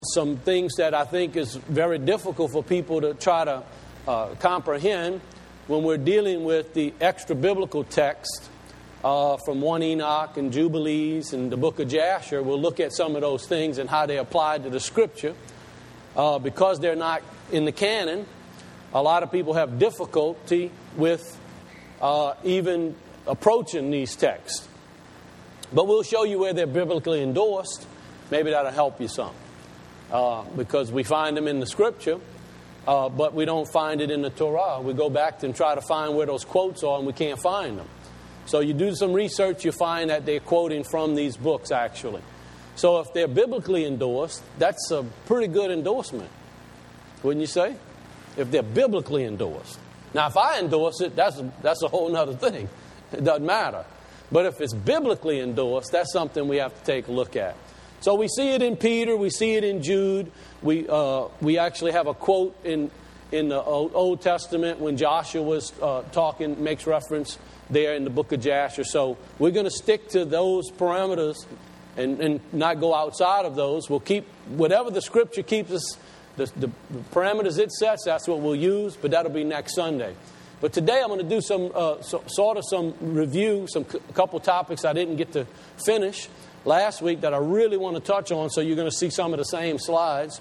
some things that I think is very difficult for people to try to comprehend when we're dealing with the extra biblical text from 1 Enoch and Jubilees and the book of Jasher. We'll look at some of those things and how they apply to the Scripture. Because they're not in the canon, a lot of people have difficulty with even approaching these texts. But we'll show you where they're biblically endorsed. Maybe that'll help you some. Because we find them in the Scripture, but we don't find it in the Torah. We go back and try to find where those quotes are, and we can't find them. So you do some research, you find that they're quoting from these books, actually. So if they're biblically endorsed, that's a pretty good endorsement, wouldn't you say? If they're biblically endorsed. Now, if I endorse it, that's a whole other thing. It doesn't matter. But if it's biblically endorsed, that's something we have to take a look at. So we see it in Peter, we see it in Jude. We actually have a quote in the Old Testament when Joshua was talking, makes reference there in the book of Jasher. So we're going to stick to those parameters and not go outside of those. We'll keep whatever the Scripture keeps us, the parameters it sets, that's what we'll use, but that'll be next Sunday. But today I'm going to do some review, a couple topics I didn't get to finish last week that I really want to touch on, so you're going to see some of the same slides.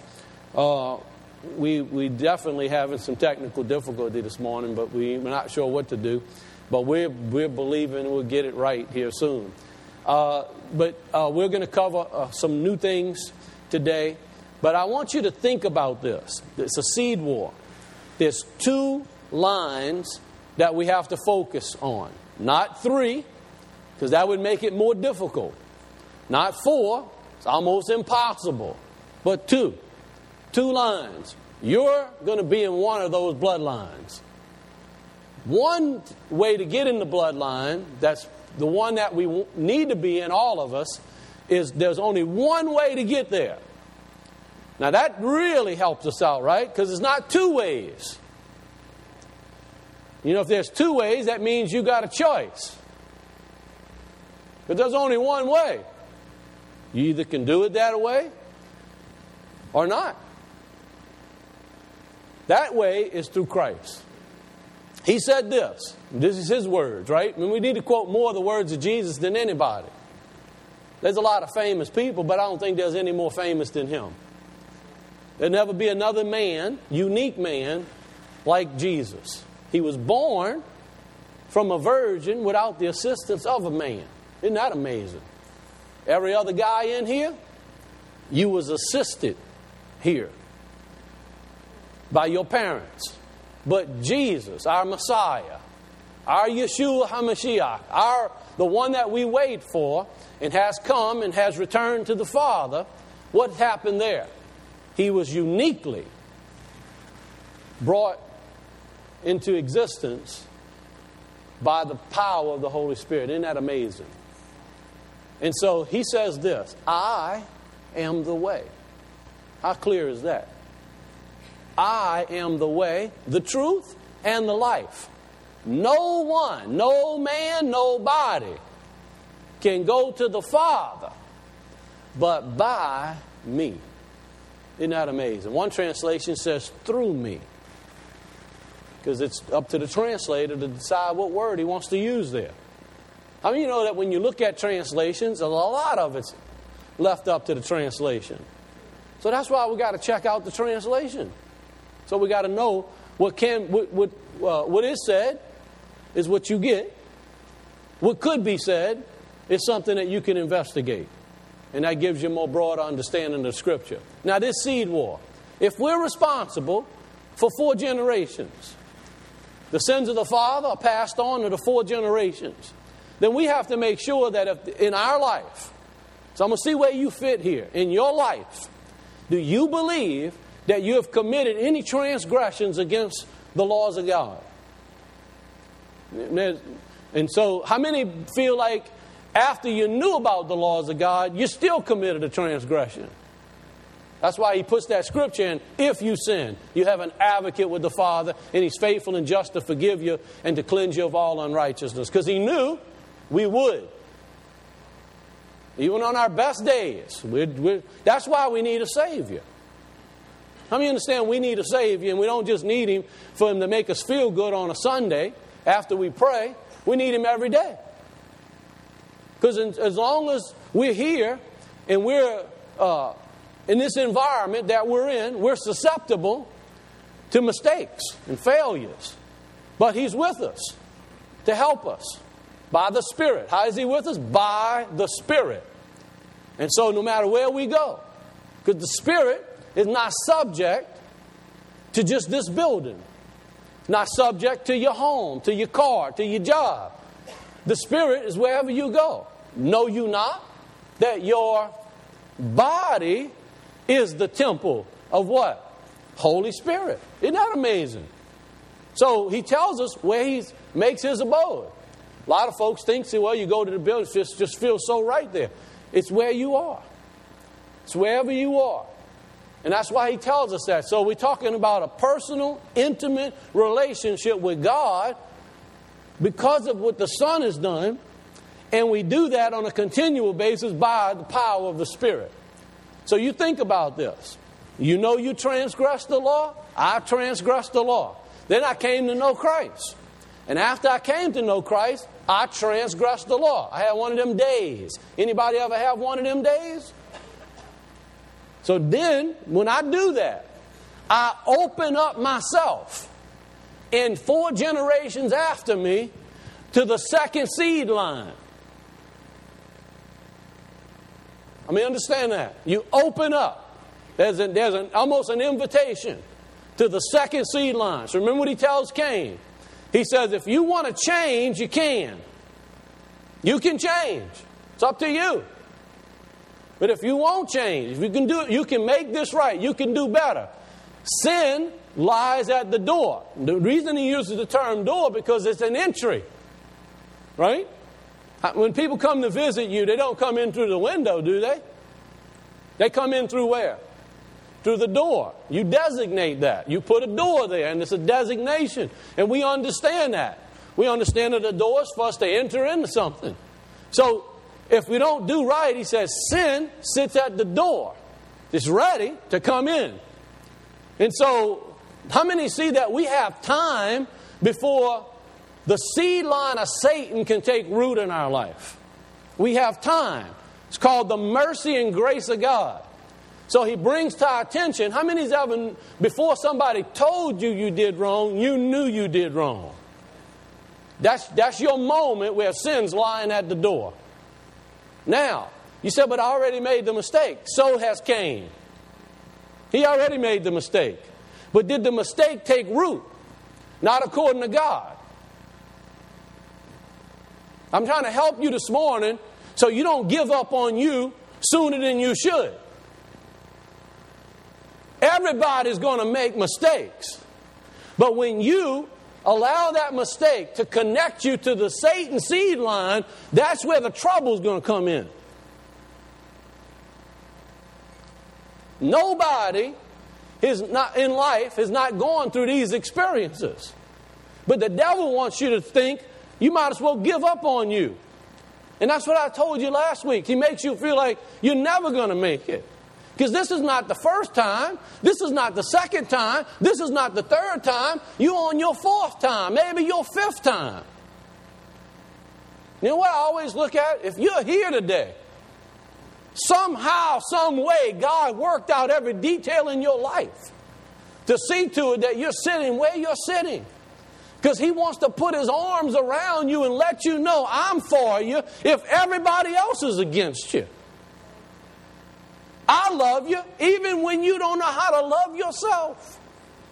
We definitely having some technical difficulty this morning, but we're not sure what to do. But we're believing we'll get it right here soon. But we're going to cover some new things today. But I want you to think about this. It's a seed war. There's 2 lines that we have to focus on. Not 3, because that would make it more difficult. Not 4, it's almost impossible. But 2 lines. You're going to be in one of those bloodlines. One way to get in the bloodline, that's the one that we need to be in, all of us, is there's only one way to get there. Now that really helps us out, right? Because it's not 2 ways. You know, if there's 2 ways, that means you got a choice. But there's only one way. You either can do it that way or not. That way is through Christ. He said this. This is His words, right? I mean, we need to quote more of the words of Jesus than anybody. There's a lot of famous people, but I don't think there's any more famous than Him. There'll never be another man, unique man, like Jesus. He was born from a virgin without the assistance of a man. Isn't that amazing? Every other guy in here, you was assisted here by your parents. But Jesus, our Messiah, our Yeshua HaMashiach, the one that we wait for and has come and has returned to the Father, what happened there? He was uniquely brought into existence by the power of the Holy Spirit. Isn't that amazing? And so He says this, I am the way. How clear is that? I am the way, the truth, and the life. No one, no man, nobody can go to the Father but by me. Isn't that amazing? One translation says through me. Because it's up to the translator to decide what word he wants to use there. I mean, you know that when you look at translations, a lot of it's left up to the translation. So that's why we got to check out the translation. So we got to know what is said is what you get. What could be said is something that you can investigate. And that gives you a more broad understanding of Scripture. Now, this seed war. If we're responsible for 4 generations, the sins of the father are passed on to the 4 generations, then we have to make sure that if in our life, so I'm going to see where you fit here, in your life, do you believe that you have committed any transgressions against the laws of God? And so how many feel like after you knew about the laws of God, you still committed a transgression? That's why He puts that scripture in. If you sin, you have an advocate with the Father, and He's faithful and just to forgive you and to cleanse you of all unrighteousness. Because He knew we would. Even on our best days. That's why we need a Savior. How many understand we need a Savior, and we don't just need Him for Him to make us feel good on a Sunday after we pray. We need Him every day. Because as long as we're here and we're in this environment that we're in, we're susceptible to mistakes and failures. But He's with us to help us by the Spirit. How is He with us? By the Spirit. And so no matter where we go, because the Spirit is not subject to just this building. Not subject to your home, to your car, to your job. The Spirit is wherever you go. Know you not that your body is the temple of what? Holy Spirit. Isn't that amazing? So He tells us where He makes His abode. A lot of folks think, well, you go to the building, it just feels so right there. It's where you are. It's wherever you are. And that's why He tells us that. So we're talking about a personal, intimate relationship with God because of what the Son has done. And we do that on a continual basis by the power of the Spirit. So you think about this. You know you transgressed the law. I transgressed the law. Then I came to know Christ. And after I came to know Christ, I transgressed the law. I had one of them days. Anybody ever have one of them days? So then, when I do that, I open up myself and 4 generations after me to the second seed line. I mean, understand that. You open up. There's almost an invitation to the second seed line. So remember what He tells Cain. He says, if you want to change, you can. You can change. It's up to you. But if you won't change, if you can do it, you can make this right. You can do better. Sin lies at the door. The reason He uses the term door because it's an entry. Right? When people come to visit you, they don't come in through the window, do they? They come in through where? Through the door. You designate that. You put a door there, and it's a designation. And we understand that. We understand that the door is for us to enter into something. So, if we don't do right, He says, sin sits at the door. It's ready to come in. And so, how many see that we have time before the seed line of Satan can take root in our life? We have time. It's called the mercy and grace of God. So He brings to our attention, how many's ever, before somebody told you you did wrong, you knew you did wrong? That's your moment where sin's lying at the door. Now, you said, but I already made the mistake. So has Cain. He already made the mistake. But did the mistake take root? Not according to God. I'm trying to help you this morning so you don't give up on you sooner than you should. Everybody's going to make mistakes. But when you allow that mistake to connect you to the Satan seed line, that's where the trouble's going to come in. Nobody in life is not going through these experiences. But the devil wants you to think you might as well give up on you. And that's what I told you last week. He makes you feel like you're never going to make it. Because this is not the first time. This is not the second time. This is not the third time. You're on your 4th time. Maybe your 5th time. You know what I always look at? If you're here today, somehow, some way, God worked out every detail in your life to see to it that you're sitting where you're sitting. Because He wants to put His arms around you and let you know, I'm for you if everybody else is against you. I love you even when you don't know how to love yourself.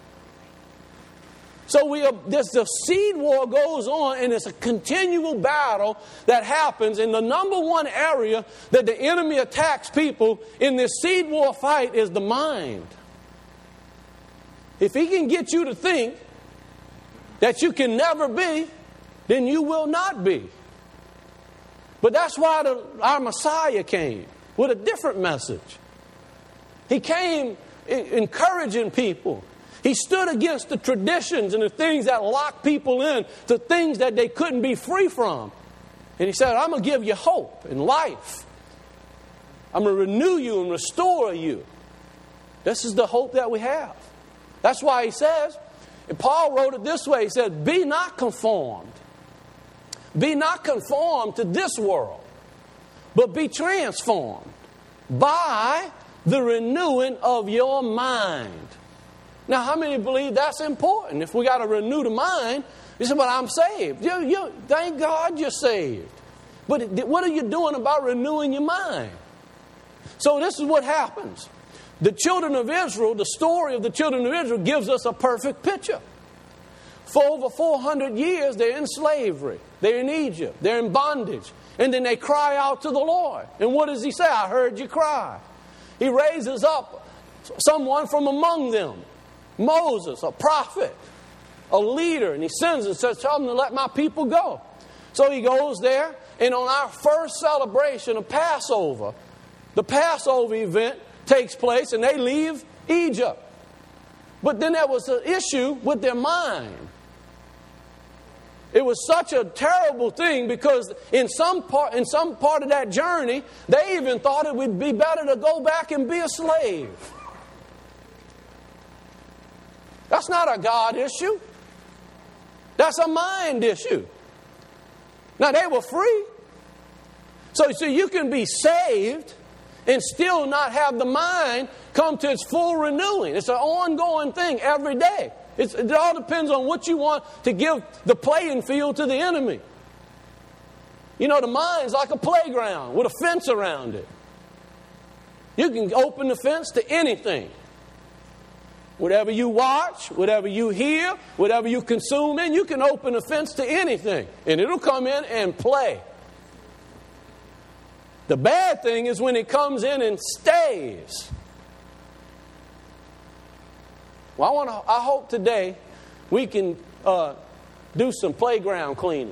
So the seed war goes on, and it's a continual battle that happens. And the number one area that the enemy attacks people in this seed war fight is the mind. If he can get you to think that you can never be, then you will not be. But that's why our Messiah came with a different message. He came encouraging people. He stood against the traditions and the things that lock people in to things that they couldn't be free from. And He said, I'm going to give you hope and life. I'm going to renew you and restore you. This is the hope that we have. That's why he says, and Paul wrote it this way, he said, be not conformed. Be not conformed to this world, but be transformed by the renewing of your mind. Now, how many believe that's important? If we got to renew the mind, you say, well, I'm saved. Thank God you're saved. But what are you doing about renewing your mind? So this is what happens. The children of Israel, the story of the children of Israel gives us a perfect picture. For over 400 years, they're in slavery. They're in Egypt. They're in bondage. And then they cry out to the Lord. And what does he say? I heard you cry. He raises up someone from among them. Moses, a prophet, a leader. And he sends and says, tell them to let my people go. So he goes there. And on our first celebration of Passover, the Passover event takes place and they leave Egypt. But then there was an issue with their mind. It was such a terrible thing because in some part of that journey, they even thought it would be better to go back and be a slave. That's not a God issue. That's a mind issue. Now, they were free. So you can be saved and still not have the mind come to its full renewing. It's an ongoing thing every day. It all depends on what you want to give the playing field to the enemy. You know, the mind's like a playground with a fence around it. You can open the fence to anything. Whatever you watch, whatever you hear, whatever you consume in, you can open a fence to anything. And it'll come in and play. The bad thing is when it comes in and stays. Well, I hope today we can do some playground cleaning.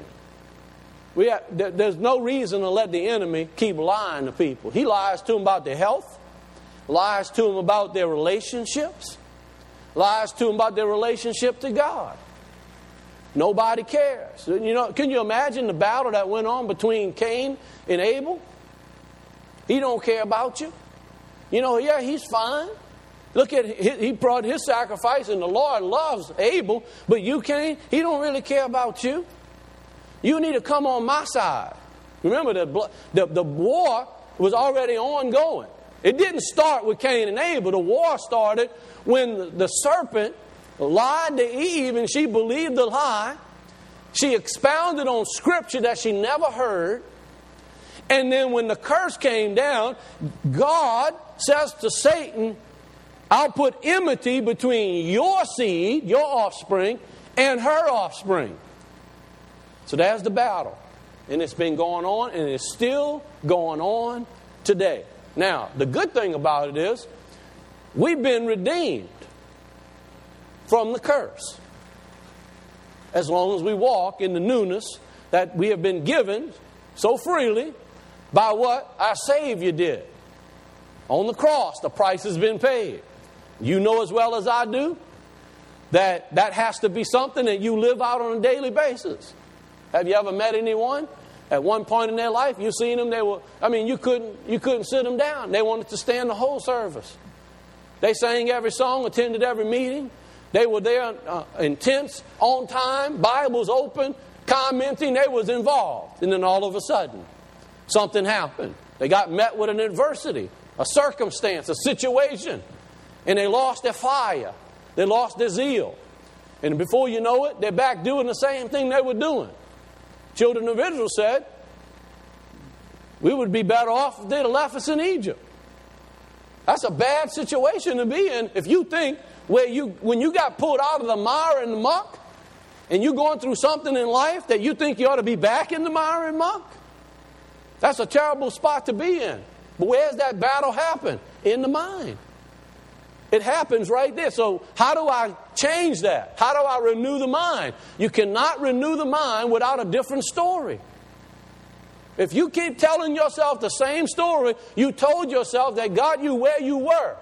There's no reason to let the enemy keep lying to people. He lies to them about their health, lies to them about their relationships, lies to them about their relationship to God. Nobody cares. You know, can you imagine the battle that went on between Cain and Abel? He don't care about you. You know, yeah, he's fine. Look at, he brought his sacrifice and the Lord loves Abel, but you can't, he don't really care about you. You need to come on my side. Remember, the war was already ongoing. It didn't start with Cain and Abel. The war started when the serpent lied to Eve and she believed the lie. She expounded on scripture that she never heard. And then when the curse came down, God says to Satan, I'll put enmity between your seed, your offspring, and her offspring. So that's the battle. And it's been going on, and it's still going on today. Now, the good thing about it is, we've been redeemed from the curse. As long as we walk in the newness that we have been given so freely by what our Savior did. On the cross, the price has been paid. You know as well as I do that has to be something that you live out on a daily basis. Have you ever met anyone at one point in their life? You've seen them, you couldn't sit them down. They wanted to stand the whole service. They sang every song, attended every meeting. They were there intense, on time, Bibles open, commenting. They was involved. And then all of a sudden, something happened. They got met with an adversity, a circumstance, a situation. And they lost their fire. They lost their zeal. And before you know it, they're back doing the same thing they were doing. Children of Israel said, we would be better off if they'd have left us in Egypt. That's a bad situation to be in if you think when you got pulled out of the mire and the muck and you're going through something in life that you think you ought to be back in the mire and muck. That's a terrible spot to be in. But where's that battle happen? In the mind. It happens right there. So how do I change that? How do I renew the mind? You cannot renew the mind without a different story. If you keep telling yourself the same story you told yourself that got you where you were,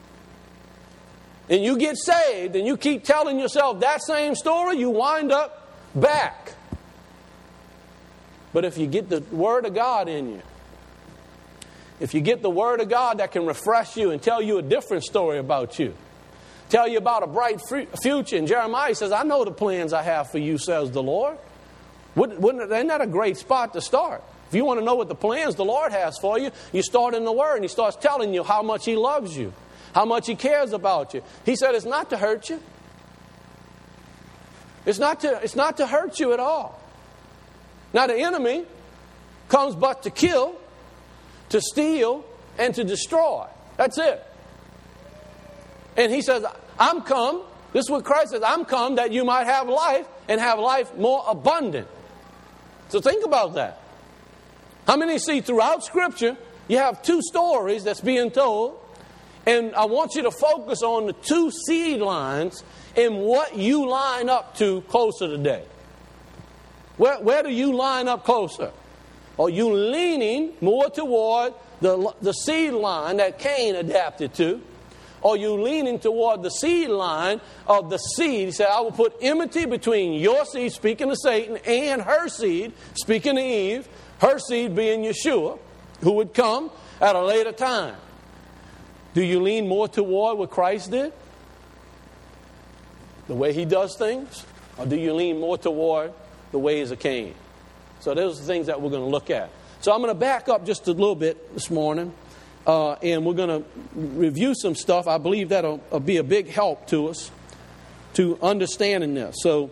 and you get saved and you keep telling yourself that same story, you wind up back. But if you get the Word of God in you, if you get the Word of God that can refresh you and tell you a different story about you, tell you about a bright future. And Jeremiah says, I know the plans I have for you, says the Lord. Isn't that a great spot to start? If you want to know what the plans the Lord has for you, you start in the Word and He starts telling you how much He loves you, how much He cares about you. He said it's not to hurt you. It's not to hurt you at all. Now the enemy comes but to kill, to steal, and to destroy. That's it. And He says, I'm come, this is what Christ says, I'm come that you might have life and have life more abundant. So think about that. How many see throughout Scripture, you have two stories that's being told, and I want you to focus on the two seed lines and what you line up to closer today. Where do you line up closer? Are you leaning more toward the seed line that Cain adapted to? Or are you leaning toward the seed line of the seed? He said, I will put enmity between your seed, speaking to Satan, and her seed, speaking to Eve, her seed being Yeshua, who would come at a later time. Do you lean more toward what Christ did? The way He does things? Or do you lean more toward the ways of Cain? So those are the things that we're going to look at. So I'm going to back up just a little bit this morning. And we're going to review some stuff. I believe that'll be a big help to us to understanding this. So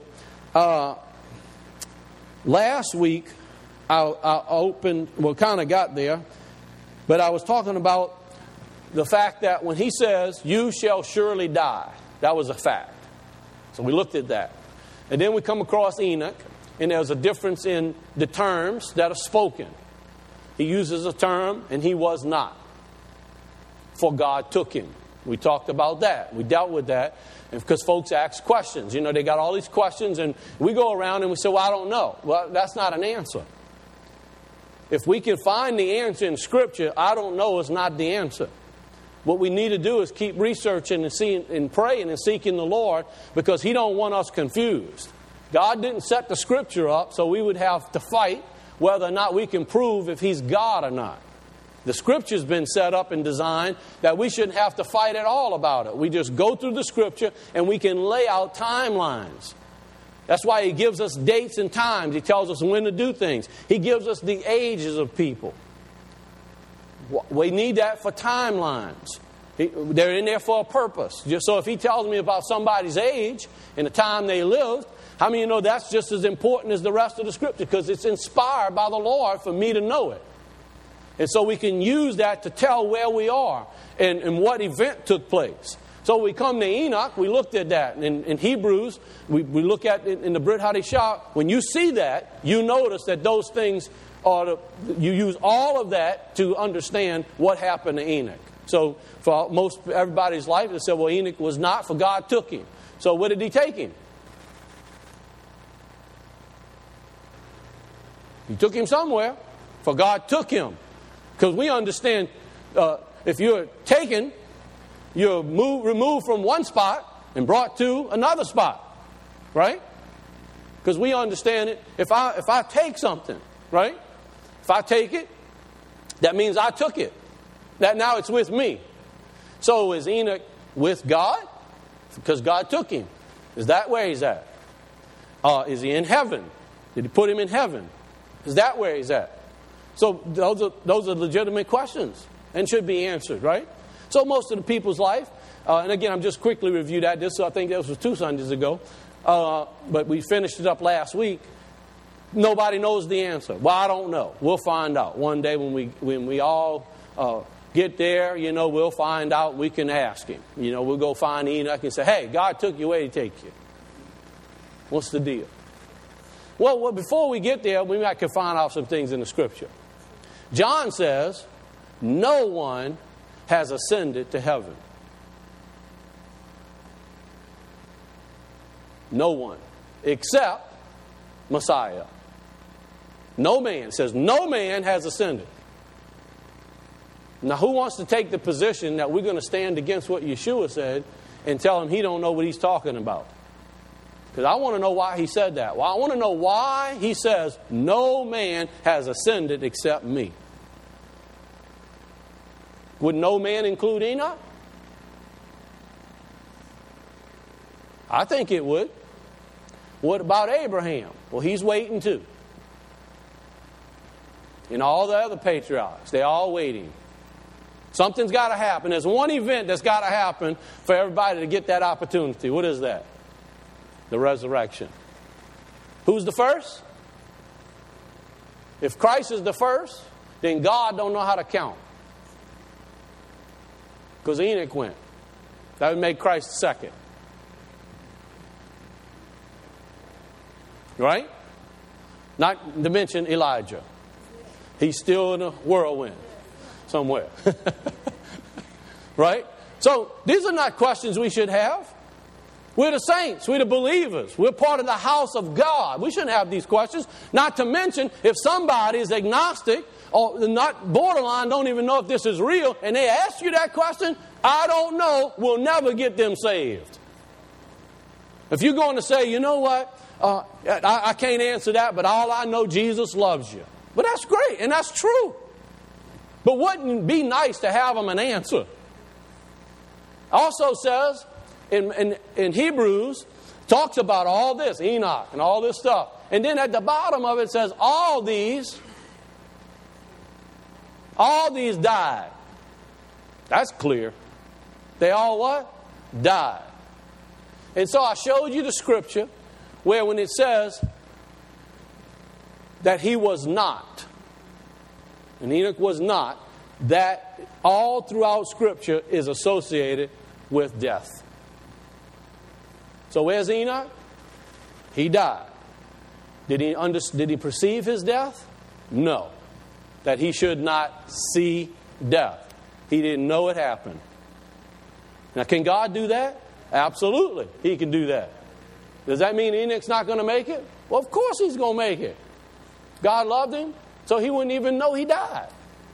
last week I opened, well, kind of got there, but I was talking about the fact that when He says, you shall surely die, that was a fact. So we looked at that. And then we come across Enoch, and there's a difference in the terms that are spoken. He uses a term, and he was not. For God took him. We talked about that. We dealt with that. And because folks ask questions. You know, they got all these questions, and we go around and we say, well, I don't know. Well, that's not an answer. If we can find the answer in Scripture, I don't know is not the answer. What we need to do is keep researching and seeing and praying and seeking the Lord, because He don't want us confused. God didn't set the Scripture up so we would have to fight whether or not we can prove if He's God or not. The Scripture's been set up and designed that we shouldn't have to fight at all about it. We just go through the Scripture and we can lay out timelines. That's why He gives us dates and times. He tells us when to do things. He gives us the ages of people. We need that for timelines. They're in there for a purpose. So if He tells me about somebody's age and the time they lived, how many of you know that's just as important as the rest of the Scripture? Because it's inspired by the Lord for me to know it. And so we can use that to tell where we are and what event took place. So we come to Enoch, we looked at that. And in Hebrews, we look at it in the Brit Hadashah. When you see that, you notice that those things are, you use all of that to understand what happened to Enoch. So for most everybody's life, they said, well, Enoch was not, for God took him. So where did He take him? He took him somewhere, for God took him. Because we understand if you're taken, you're removed from one spot and brought to another spot. Right? Because we understand it. If I take something, right? If I take it, that means I took it. That now it's with me. So is Enoch with God? Because God took him. Is that where he's at? Is he in heaven? Did He put him in heaven? Is that where he's at? So those are legitimate questions and should be answered, right? So most of the people's life, and again, I'm just quickly review that. I think this was 2 Sundays ago, but we finished it up last week. Nobody knows the answer. Well, I don't know. We'll find out one day when we all get there. You know, we'll find out. We can ask Him. You know, we'll go find Enoch and say, "Hey, God took you. Where did He take you? What's the deal?" Well, before we get there, we might can find out some things in the Scripture. John says, no one has ascended to heaven. No one. Except Messiah. No man. It says, no man has ascended. Now, who wants to take the position that we're going to stand against what Yeshua said and tell him he don't know what he's talking about? Because I want to know why He said that. Well, I want to know why He says, no man has ascended except me. Would no man include Enoch? I think it would. What about Abraham? Well, he's waiting too. And all the other patriarchs, they're all waiting. Something's got to happen. There's one event that's got to happen for everybody to get that opportunity. What is that? The resurrection. Who's the first? If Christ is the first, then God don't know how to count. Because Enoch went. That would make Christ the second. Right? Not to mention Elijah. He's still in a whirlwind somewhere. Right? So these are not questions we should have. We're the saints. We're the believers. We're part of the house of God. We shouldn't have these questions. Not to mention, if somebody is agnostic or not borderline, don't even know if this is real, and they ask you that question, I don't know, we'll never get them saved. If you're going to say, you know what, I can't answer that, but all I know, Jesus loves you. But that's great, and that's true. But wouldn't it be nice to have them an answer? Also says, in Hebrews, talks about all this, Enoch and all this stuff. And then at the bottom of it says, all these died. That's clear. They all what? Died. And so I showed you the scripture where when it says that he was not, and Enoch was not, that all throughout scripture is associated with death. So where's Enoch? He died. Did he perceive his death? No. That he should not see death. He didn't know it happened. Now, can God do that? Absolutely, He can do that. Does that mean Enoch's not going to make it? Well, of course he's going to make it. God loved him, so he wouldn't even know he died.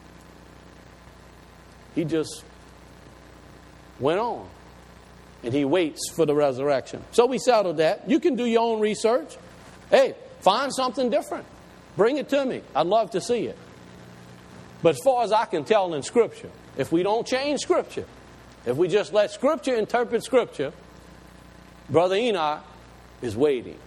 He just went on. And he waits for the resurrection. So we settled that. You can do your own research. Hey, find something different. Bring it to me. I'd love to see it. But as far as I can tell in Scripture, if we don't change Scripture, if we just let Scripture interpret Scripture, Brother Enoch is waiting.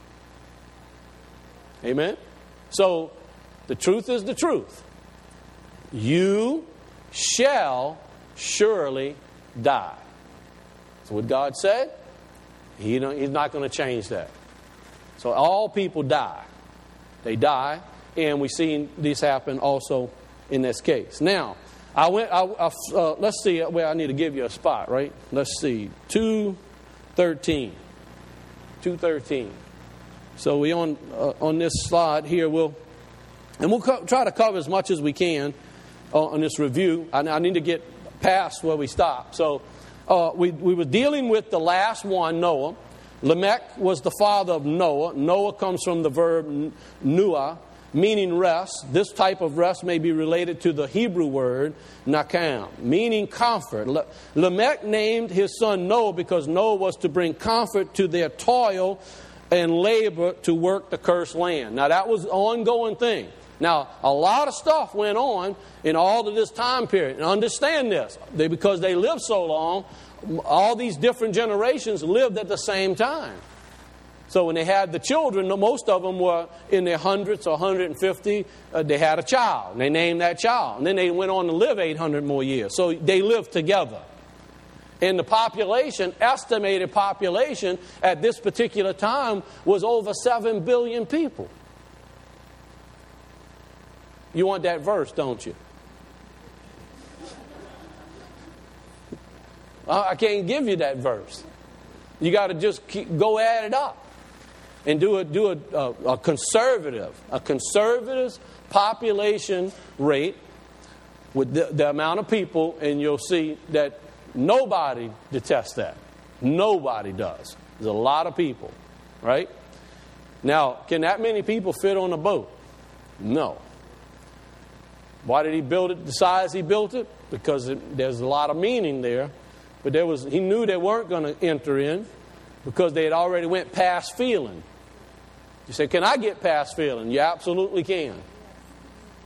Amen? So, the truth is the truth. You shall surely die. That's what God said. He's not going to change that. So all people die. They die, and we've seen this happen also in this case. Now, let's see where I need to give you a spot, right? Let's see, 2:13. 2:13. So we on this slide here. We'll try to cover as much as we can on this review. I need to get past where we stopped. So we were dealing with the last one, Noah. Lamech was the father of Noah. Noah comes from the verb nuah, meaning rest. This type of rest may be related to the Hebrew word nakam, meaning comfort. Lamech named his son Noah because Noah was to bring comfort to their toil and labor to work the cursed land. Now that was an ongoing thing. Now, a lot of stuff went on in all of this time period. And understand this, because they lived so long, all these different generations lived at the same time. So when they had the children, most of them were in their hundreds or 150. They had a child, and they named that child. And then they went on to live 800 more years. So they lived together. And the population, estimated population at this particular time was over 7 billion people. You want that verse, don't you? I can't give you that verse. You got to just go add it up and do a conservative population rate with the amount of people, and you'll see that nobody detests that. Nobody does. There's a lot of people, right? Now, can that many people fit on a boat? No. Why did he build it the size he built it? Because there's a lot of meaning there. But he knew they weren't going to enter in because they had already went past feeling. You say, can I get past feeling? You absolutely can.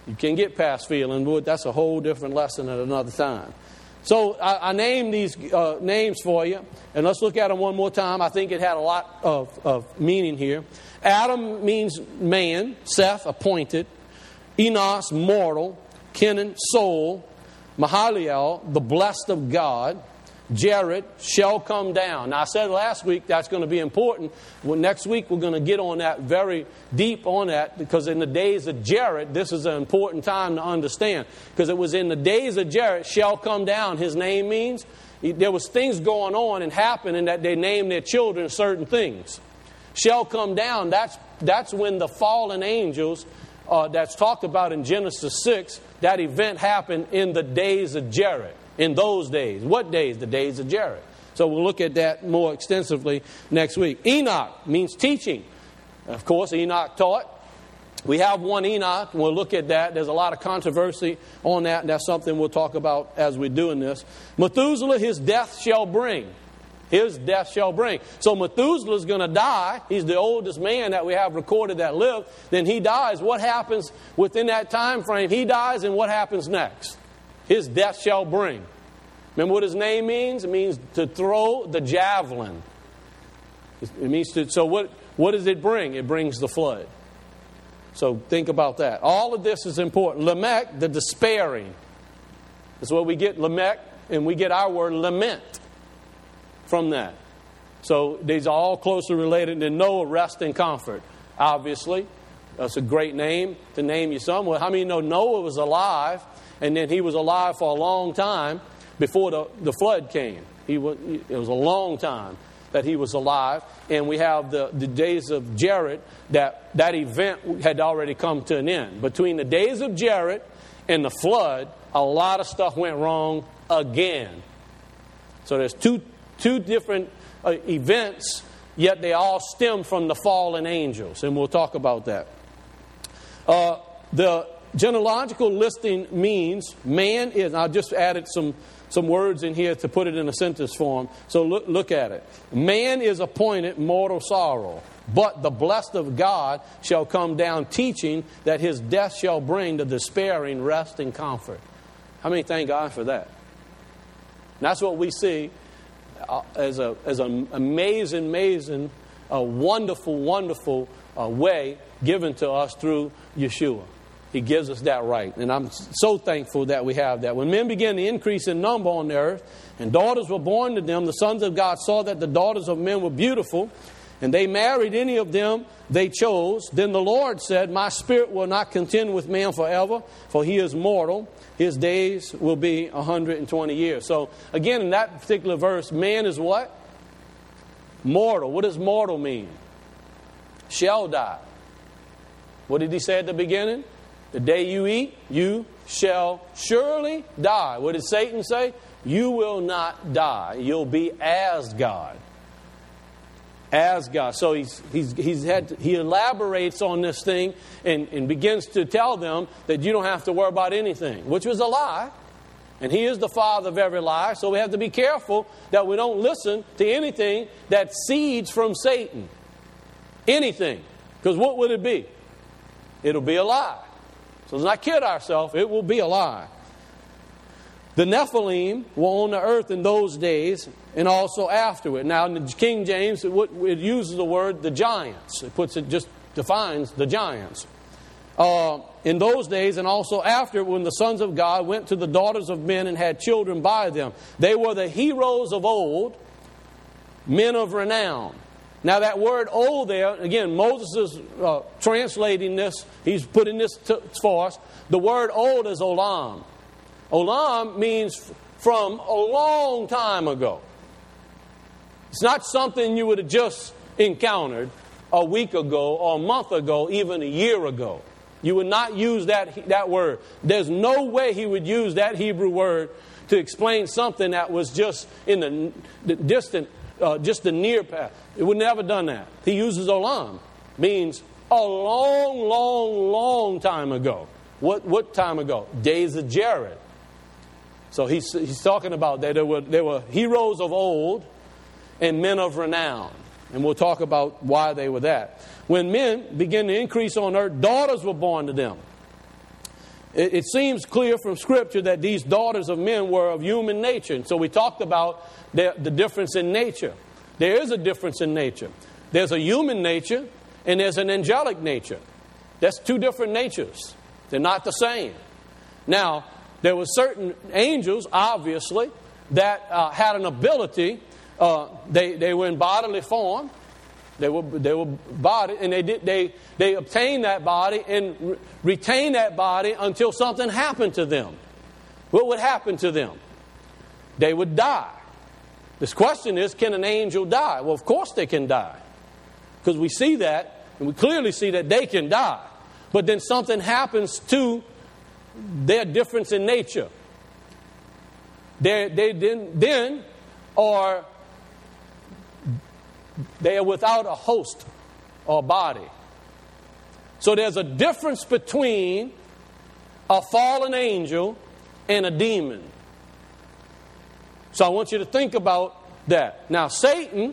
You can get past feeling, but that's a whole different lesson at another time. So I named these names for you, and let's look at them one more time. I think it had a lot of meaning here. Adam means man, Seth, appointed, Enos, mortal, Kenan, soul, Mahaliel, the blessed of God, Jared, shall come down. Now, I said last week that's going to be important. Well, next week we're going to get on that very deep on that, because in the days of Jared, this is an important time to understand. Because it was in the days of Jared, shall come down. His name means there was things going on and happening that they named their children certain things. Shall come down, that's when the fallen angels, that's talked about in Genesis 6, that event happened in the days of Jared. In those days. What days? The days of Jared. So we'll look at that more extensively next week. Enoch means teaching. Of course, Enoch taught. We have one Enoch, and we'll look at that. There's a lot of controversy on that, and that's something we'll talk about as we're doing this. Methuselah, his death shall bring. His death shall bring. So Methuselah's going to die. He's the oldest man that we have recorded that lived. Then he dies. What happens within that time frame? He dies, and what happens next? His death shall bring. Remember what his name means? It means to throw the javelin. It means to. So what does it bring? It brings the flood. So think about that. All of this is important. Lamech, the despairing. That's what we get, Lamech, and we get our word lament from that. So these are all closely related to Noah, rest and comfort. Obviously, that's a great name to name your son. Well, how many know Noah was alive? And then he was alive for a long time before the flood came. It was a long time that he was alive. And we have the days of Jared, that event had already come to an end. Between the days of Jared and the flood, a lot of stuff went wrong again. So there's two different events, yet they all stem from the fallen angels. And we'll talk about that. The genealogical listing means man is, I just added some words in here to put it in a sentence form. So look at it. Man is appointed mortal sorrow, but the blessed of God shall come down, teaching that his death shall bring the despairing rest and comfort. How many thank God for that? And that's what we see as an amazing, wonderful way given to us through Yeshua. He gives us that right. And I'm so thankful that we have that. When men began to increase in number on the earth, and daughters were born to them, the sons of God saw that the daughters of men were beautiful, and they married any of them they chose. Then the Lord said, my spirit will not contend with man forever, for he is mortal. His days will be 120 years. So, again, in that particular verse, man is what? Mortal. What does mortal mean? Shall die. What did he say at the beginning? The day you eat, you shall surely die. What did Satan say? You will not die. You'll be as God. As God. So he elaborates on this thing and begins to tell them that you don't have to worry about anything, which was a lie. And he is the father of every lie. So we have to be careful that we don't listen to anything that seeds from Satan. Anything. Because what would it be? It'll be a lie. So let's not kid ourselves. It will be a lie. The Nephilim were on the earth in those days and also afterward. Now, in the King James, it uses the word the giants. It just defines the giants. In those days and also after, when the sons of God went to the daughters of men and had children by them. They were the heroes of old, men of renown. Now that word old there, again, Moses is translating this. He's putting this for us. The word old is olam. Olam means from a long time ago. It's not something you would have just encountered a week ago or a month ago, even a year ago. You would not use that word. There's no way he would use that Hebrew word to explain something that was just in the distant, just the near past. It would never done that. He uses olam. Means a long time ago. What time ago? Days of Jared. So he's talking about that there were heroes of old and men of renown. And we'll talk about why they were that. When men began to increase on earth, daughters were born to them. it seems clear from Scripture that these daughters of men were of human nature. And so we talked about the difference in nature. There is a difference in nature. There's a human nature and there's an angelic nature. That's two different natures. They're not the same. Now, there were certain angels, obviously, that had an ability. They were in bodily form. They were body, and they obtained that body and retained that body until something happened to them. What would happen to them? They would die. This question is, can an angel die? Well, of course they can die. Because we see that, and we clearly see that they can die. But then something happens to their difference in nature. They are without a host or body. So there's a difference between a fallen angel and a demon. So I want you to think about that. Now, Satan,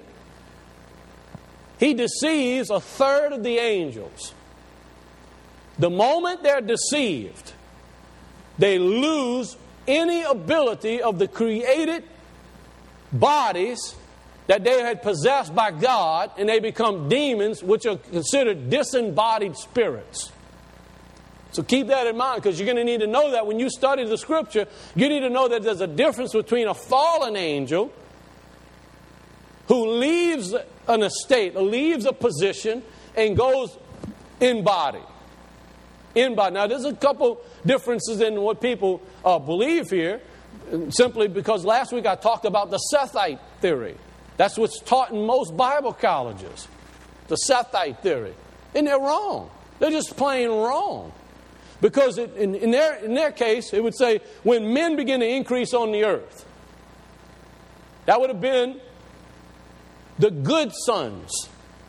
he deceives a third of the angels. The moment they're deceived, they lose any ability of the created bodies that they had possessed by God, and they become demons, which are considered disembodied spirits. So keep that in mind, because you're going to need to know that when you study the Scripture. You need to know that there's a difference between a fallen angel who leaves an estate, leaves a position, and goes in body. Now, there's a couple differences in what people believe here, simply because last week I talked about the Sethite theory. That's what's taught in most Bible colleges, the Sethite theory. And they're wrong. They're just plain wrong. Because in their case, it would say, when men begin to increase on the earth, that would have been the good sons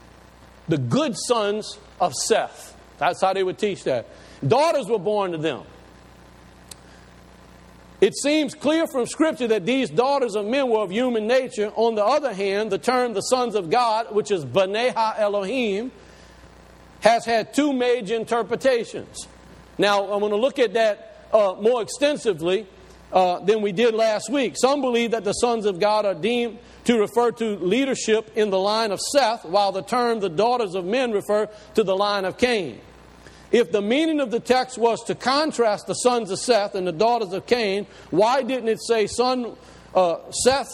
of Seth. That's how they would teach that. Daughters were born to them. It seems clear from Scripture that these daughters of men were of human nature. On the other hand, the term the sons of God, which is B'nai Ha-Elohim, has had two major interpretations. Now, I'm going to look at that more extensively than we did last week. Some believe that the sons of God are deemed to refer to leadership in the line of Seth, while the term the daughters of men refer to the line of Cain. If the meaning of the text was to contrast the sons of Seth and the daughters of Cain, why didn't it say Seth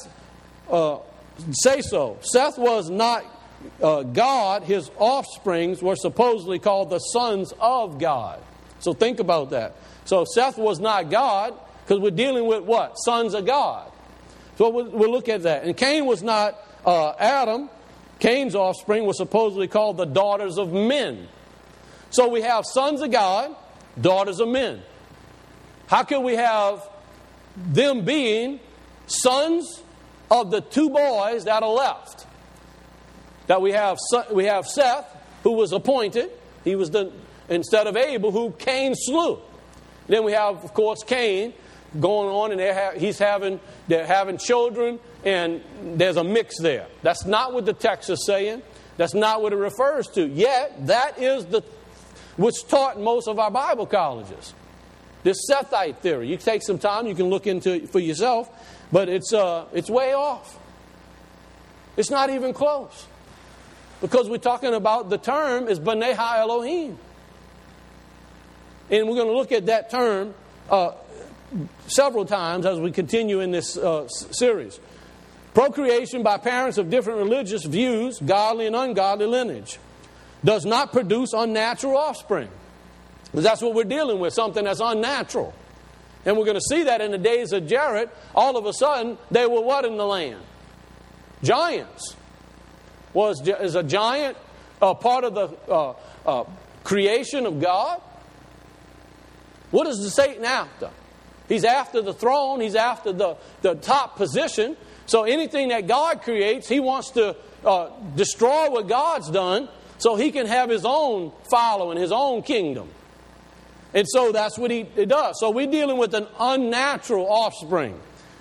say so? Seth was not God. His offsprings were supposedly called the sons of God. So think about that. So Seth was not God, because we're dealing with what? Sons of God. So we'll look at that. And Cain was not Adam. Cain's offspring was supposedly called the daughters of men. So we have sons of God, daughters of men. How can we have them being sons of the two boys that are left? That we have Seth, who was appointed. He was instead of Abel, who Cain slew. Then we have, of course, Cain going on, and they're having children, and there's a mix there. That's not what the text is saying. That's not what it refers to. Yet, that is what's taught in most of our Bible colleges. This Sethite theory. You take some time, you can look into it for yourself, but it's way off. It's not even close. Because we're talking about the term is B'nai Ha-Elohim. And we're going to look at that term several times as we continue in this series. Procreation by parents of different religious views, godly and ungodly lineage, does not produce unnatural offspring. Because that's what we're dealing with, something that's unnatural. And we're going to see that in the days of Jared. All of a sudden, they were what in the land? Giants. Is a giant part of the creation of God? What is Satan after? He's after the throne. He's after the top position. So anything that God creates, he wants to destroy what God's done so he can have his own following, his own kingdom. And so that's what he does. So we're dealing with an unnatural offspring.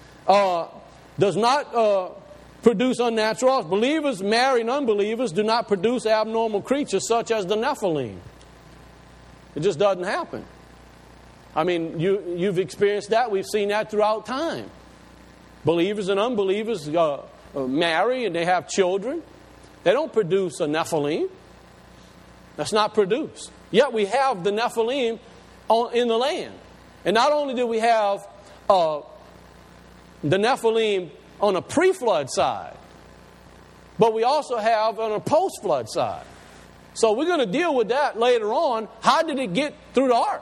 Does not produce unnatural offspring. Believers marrying unbelievers do not produce abnormal creatures such as the Nephilim. It just doesn't happen. I mean, you've experienced that. We've seen that throughout time. Believers and unbelievers marry and they have children. They don't produce a Nephilim. That's not produced. Yet we have the Nephilim in the land. And not only do we have the Nephilim on a pre-flood side, but we also have on a post-flood side. So we're going to deal with that later on. How did it get through the ark?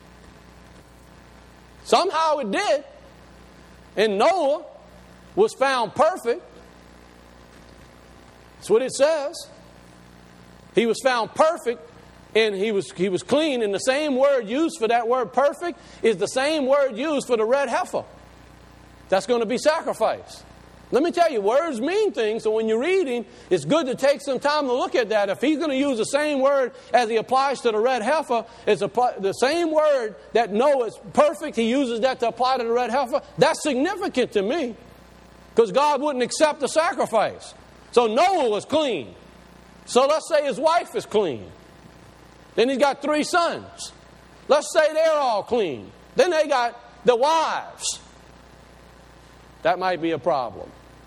Somehow it did. And Noah was found perfect. That's what it says. He was found perfect and he was clean. And the same word used for that word perfect is the same word used for the red heifer. That's going to be sacrificed. Let me tell you, words mean things, so when you're reading, it's good to take some time to look at that. If he's going to use the same word as he applies to the red heifer, it's the same word that Noah's perfect, he uses that to apply to the red heifer. That's significant to me, because God wouldn't accept the sacrifice. So Noah was clean. So let's say his wife is clean. Then he's got 3 sons. Let's say they're all clean. Then they got the wives. That might be a problem.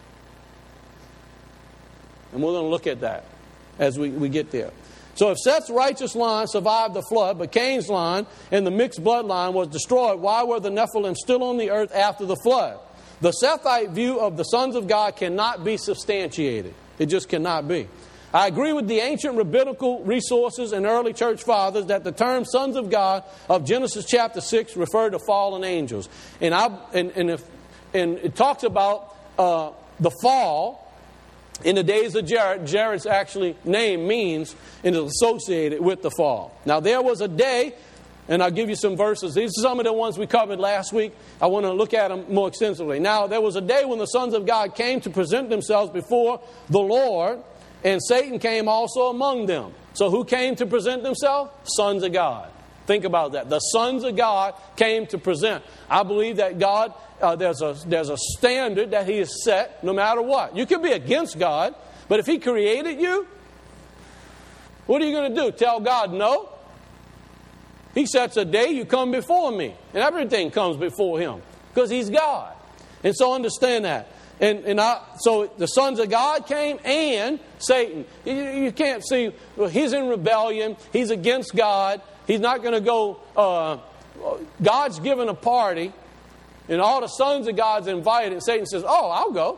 And we're going to look at that as we get there. So if Seth's righteous line survived the flood, but Cain's line and the mixed bloodline was destroyed, why were the Nephilim still on the earth after the flood? The Sethite view of the sons of God cannot be substantiated. It just cannot be. I agree with the ancient rabbinical resources and early church fathers that the term sons of God of Genesis chapter 6 refer to fallen angels. And it talks about the fall in the days of Jared. Jared's actually name means and is associated with the fall. Now there was a day, and I'll give you some verses. These are some of the ones we covered last week. I want to look at them more extensively. Now there was a day when the sons of God came to present themselves before the Lord, and Satan came also among them. So who came to present themselves? Sons of God. Think about that. The sons of God came to present. I believe that God, there's a standard that He has set no matter what. You can be against God, but if He created you, what are you going to do? Tell God no? He sets a day, you come before me. And everything comes before Him because He's God. And so understand that. So the sons of God came and Satan. You can't see, he's in rebellion. He's against God. He's not going to go. God's given a party, and all the sons of God's invited, and Satan says, "Oh, I'll go."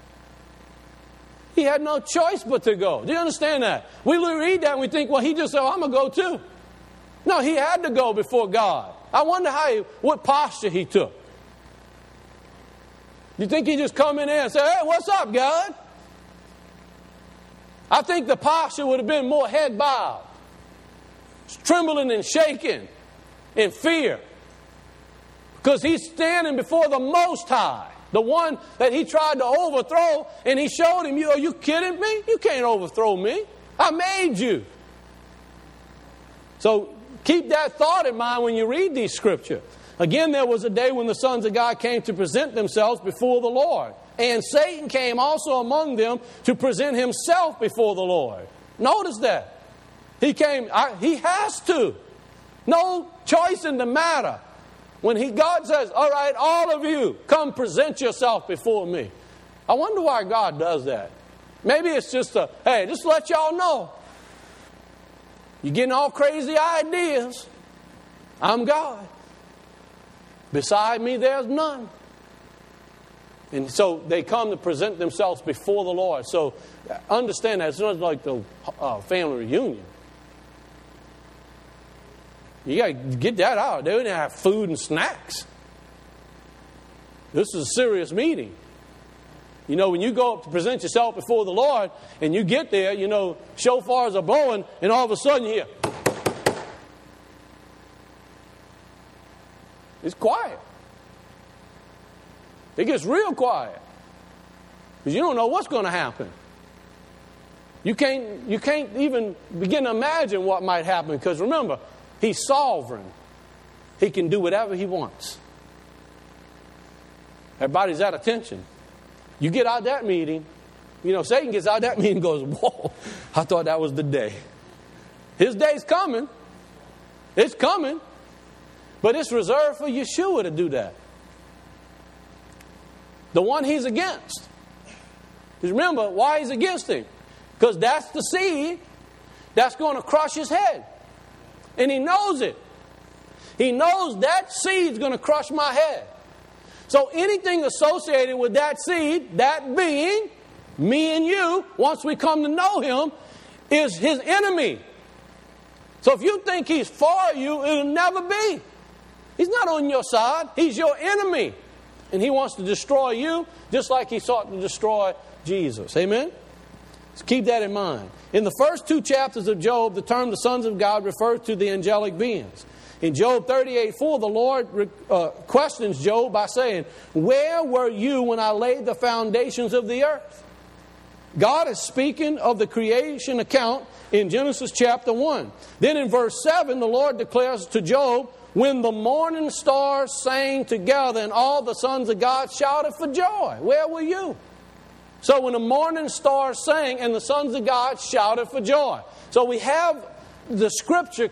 He had no choice but to go. Do you understand that? We read that and we think, well, he just said, "I'm going to go too." No, he had to go before God. I wonder what posture he took. You think he just come in there and say, "Hey, what's up, God?" I think the posture would have been more head bowed, trembling and shaking in fear. Because he's standing before the Most High, the one that he tried to overthrow, and he showed him, "Are you kidding me? You can't overthrow me. I made you." So keep that thought in mind when you read these scriptures. Again, there was a day when the sons of God came to present themselves before the Lord. And Satan came also among them to present himself before the Lord. Notice that. He came, he has to. No choice in the matter. When God says, "All right, all of you, come present yourself before me." I wonder why God does that. Maybe it's just hey, just to let y'all know. You're getting all crazy ideas. I'm God. Beside me, there's none. And so they come to present themselves before the Lord. So understand that it's not like the family reunion. You got to get that out. They didn't have food and snacks. This is a serious meeting. You know, when you go up to present yourself before the Lord and you get there, you know, shofars are blowing and all of a sudden you hear, it's quiet. It gets real quiet. Because you don't know what's going to happen. You can't even begin to imagine what might happen. Because remember, He's sovereign. He can do whatever He wants. Everybody's at attention. You get out that meeting, you know, Satan gets out that meeting and goes, "Whoa, I thought that was the day." His day's coming. It's coming. But it's reserved for Yeshua to do that. The one he's against. Because remember, why he's against him? Because that's the seed that's going to crush his head. And he knows it. He knows that seed's going to crush my head. So anything associated with that seed, that being, me and you, once we come to know him, is his enemy. So if you think he's for you, it'll never be. He's not on your side. He's your enemy. And he wants to destroy you just like he sought to destroy Jesus. Amen? So keep that in mind. In the first 2 chapters of Job, the term the sons of God refers to the angelic beings. In Job 38:4, the Lord questions Job by saying, "Where were you when I laid the foundations of the earth?" God is speaking of the creation account in Genesis chapter 1. Then in verse 7, the Lord declares to Job, "When the morning stars sang together and all the sons of God shouted for joy." Where were you? So when the morning stars sang and the sons of God shouted for joy. So we have the scripture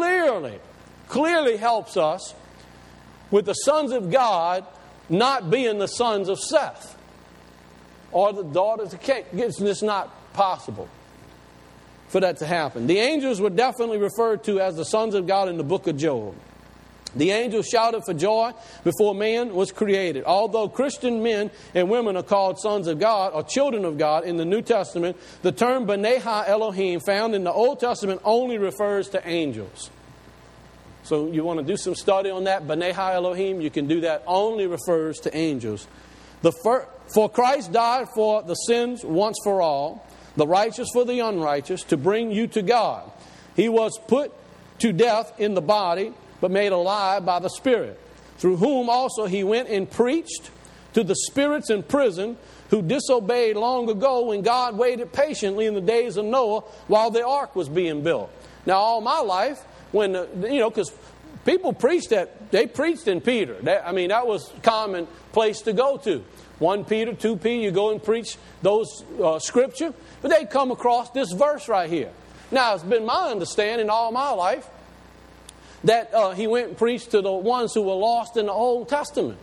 clearly helps us with the sons of God not being the sons of Seth or the daughters of Cain. It's just not possible for that to happen. The angels were definitely referred to as the sons of God in the book of Job. The angels shouted for joy before man was created. Although Christian men and women are called sons of God or children of God in the New Testament, the term B'nai Ha-Elohim found in the Old Testament only refers to angels. So you want to do some study on that? B'nai Ha-Elohim, you can do that. Only refers to angels. For Christ died for the sins once for all, the righteous for the unrighteous, to bring you to God. He was put to death in the body, but made alive by the Spirit, through whom also he went and preached to the spirits in prison who disobeyed long ago when God waited patiently in the days of Noah while the ark was being built. Now, all my life, when, because people preached that, they preached in Peter. That was a common place to go to. 1 Peter, 2 Peter, you go and preach those scripture. But they come across this verse right here. Now, it's been my understanding all my life that he went and preached to the ones who were lost in the Old Testament,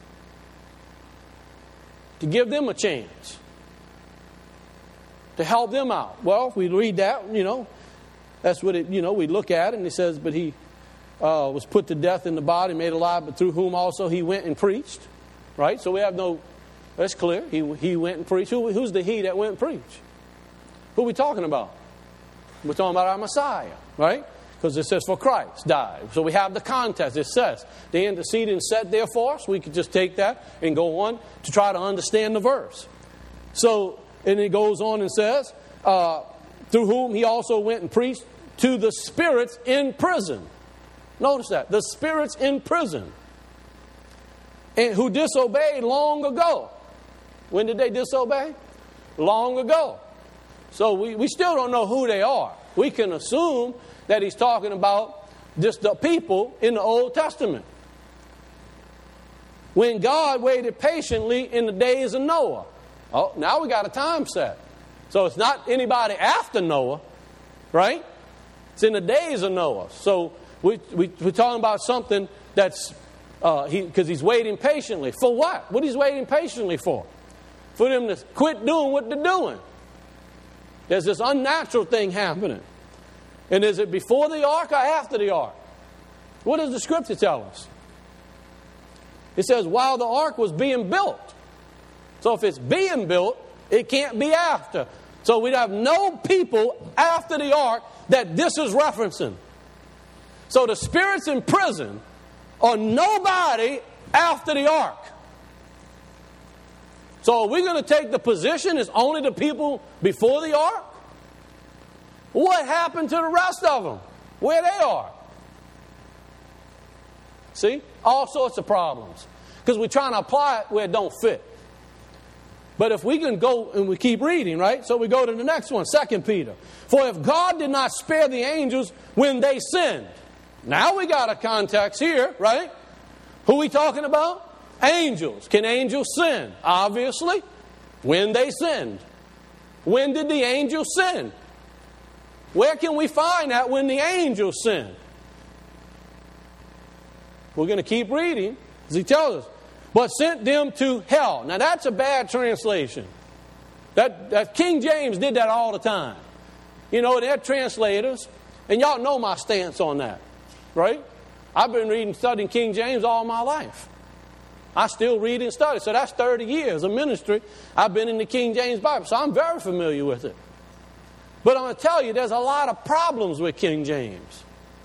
to give them a chance, to help them out. Well, if we read that, that's what it, we look at it, and it says, but he was put to death in the body, made alive, but through whom also he went and preached. Right? So we have that's clear. He went and preached. Who's the he that went and preached? Who are we talking about? We're talking about our Messiah, right? Because it says, for Christ died. So we have the context. It says, they interceded and said there for us. We could just take that and go on to try to understand the verse. So, and it goes on and says, through whom he also went and preached to the spirits in prison. Notice that. The spirits in prison. And who disobeyed long ago. When did they disobey? Long ago. So we still don't know who they are. We can assume that he's talking about just the people in the Old Testament. When God waited patiently in the days of Noah. Oh, now we got a time set. So it's not anybody after Noah, right? It's in the days of Noah. So we're talking about something that's, because he's waiting patiently. For what? What he's waiting patiently for? For them to quit doing what they're doing. There's this unnatural thing happening. And is it before the ark or after the ark? What does the scripture tell us? It says while the ark was being built. So if it's being built, it can't be after. So we'd have no people after the ark that this is referencing. So the spirits in prison are nobody after the ark. So are we going to take the position it's only the people before the ark? What happened to the rest of them? Where they are? See? All sorts of problems. Because we're trying to apply it where it don't fit. But if we can go, and we keep reading, right? So we go to the next one, 2 Peter. For if God did not spare the angels when they sinned. Now we got a context here, right? Who are we talking about? Angels. Can angels sin? Obviously. When they sinned. When did the angels sin? Where can we find that when the angels sinned? We're going to keep reading, as he tells us. But sent them to hell. Now that's a bad translation. That King James did that all the time. You know, they're translators, and y'all know my stance on that, right? I've been studying King James all my life. I still read and study. So that's 30 years of ministry. I've been in the King James Bible, so I'm very familiar with it. But I'm going to tell you, there's a lot of problems with King James.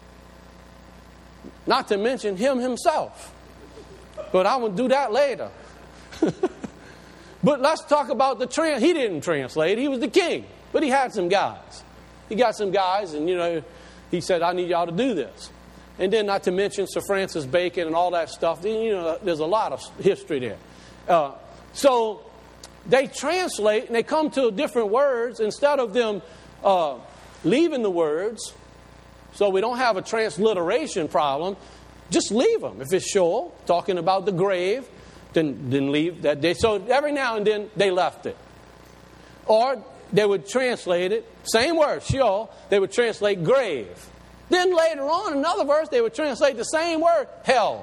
Not to mention him himself. But I will do that later. But let's talk about he didn't translate. He was the king. But he had some guys. He got some guys, and, you know, he said, I need y'all to do this. And then not to mention Sir Francis Bacon and all that stuff. You know, there's a lot of history there. So they translate, and they come to different words. Instead of them leaving the words, so we don't have a transliteration problem, just leave them. If it's Sheol, talking about the grave, then leave that day. So every now and then they left it. Or they would translate it, same word, Sheol, they would translate grave. Then later on, another verse, they would translate the same word, hell.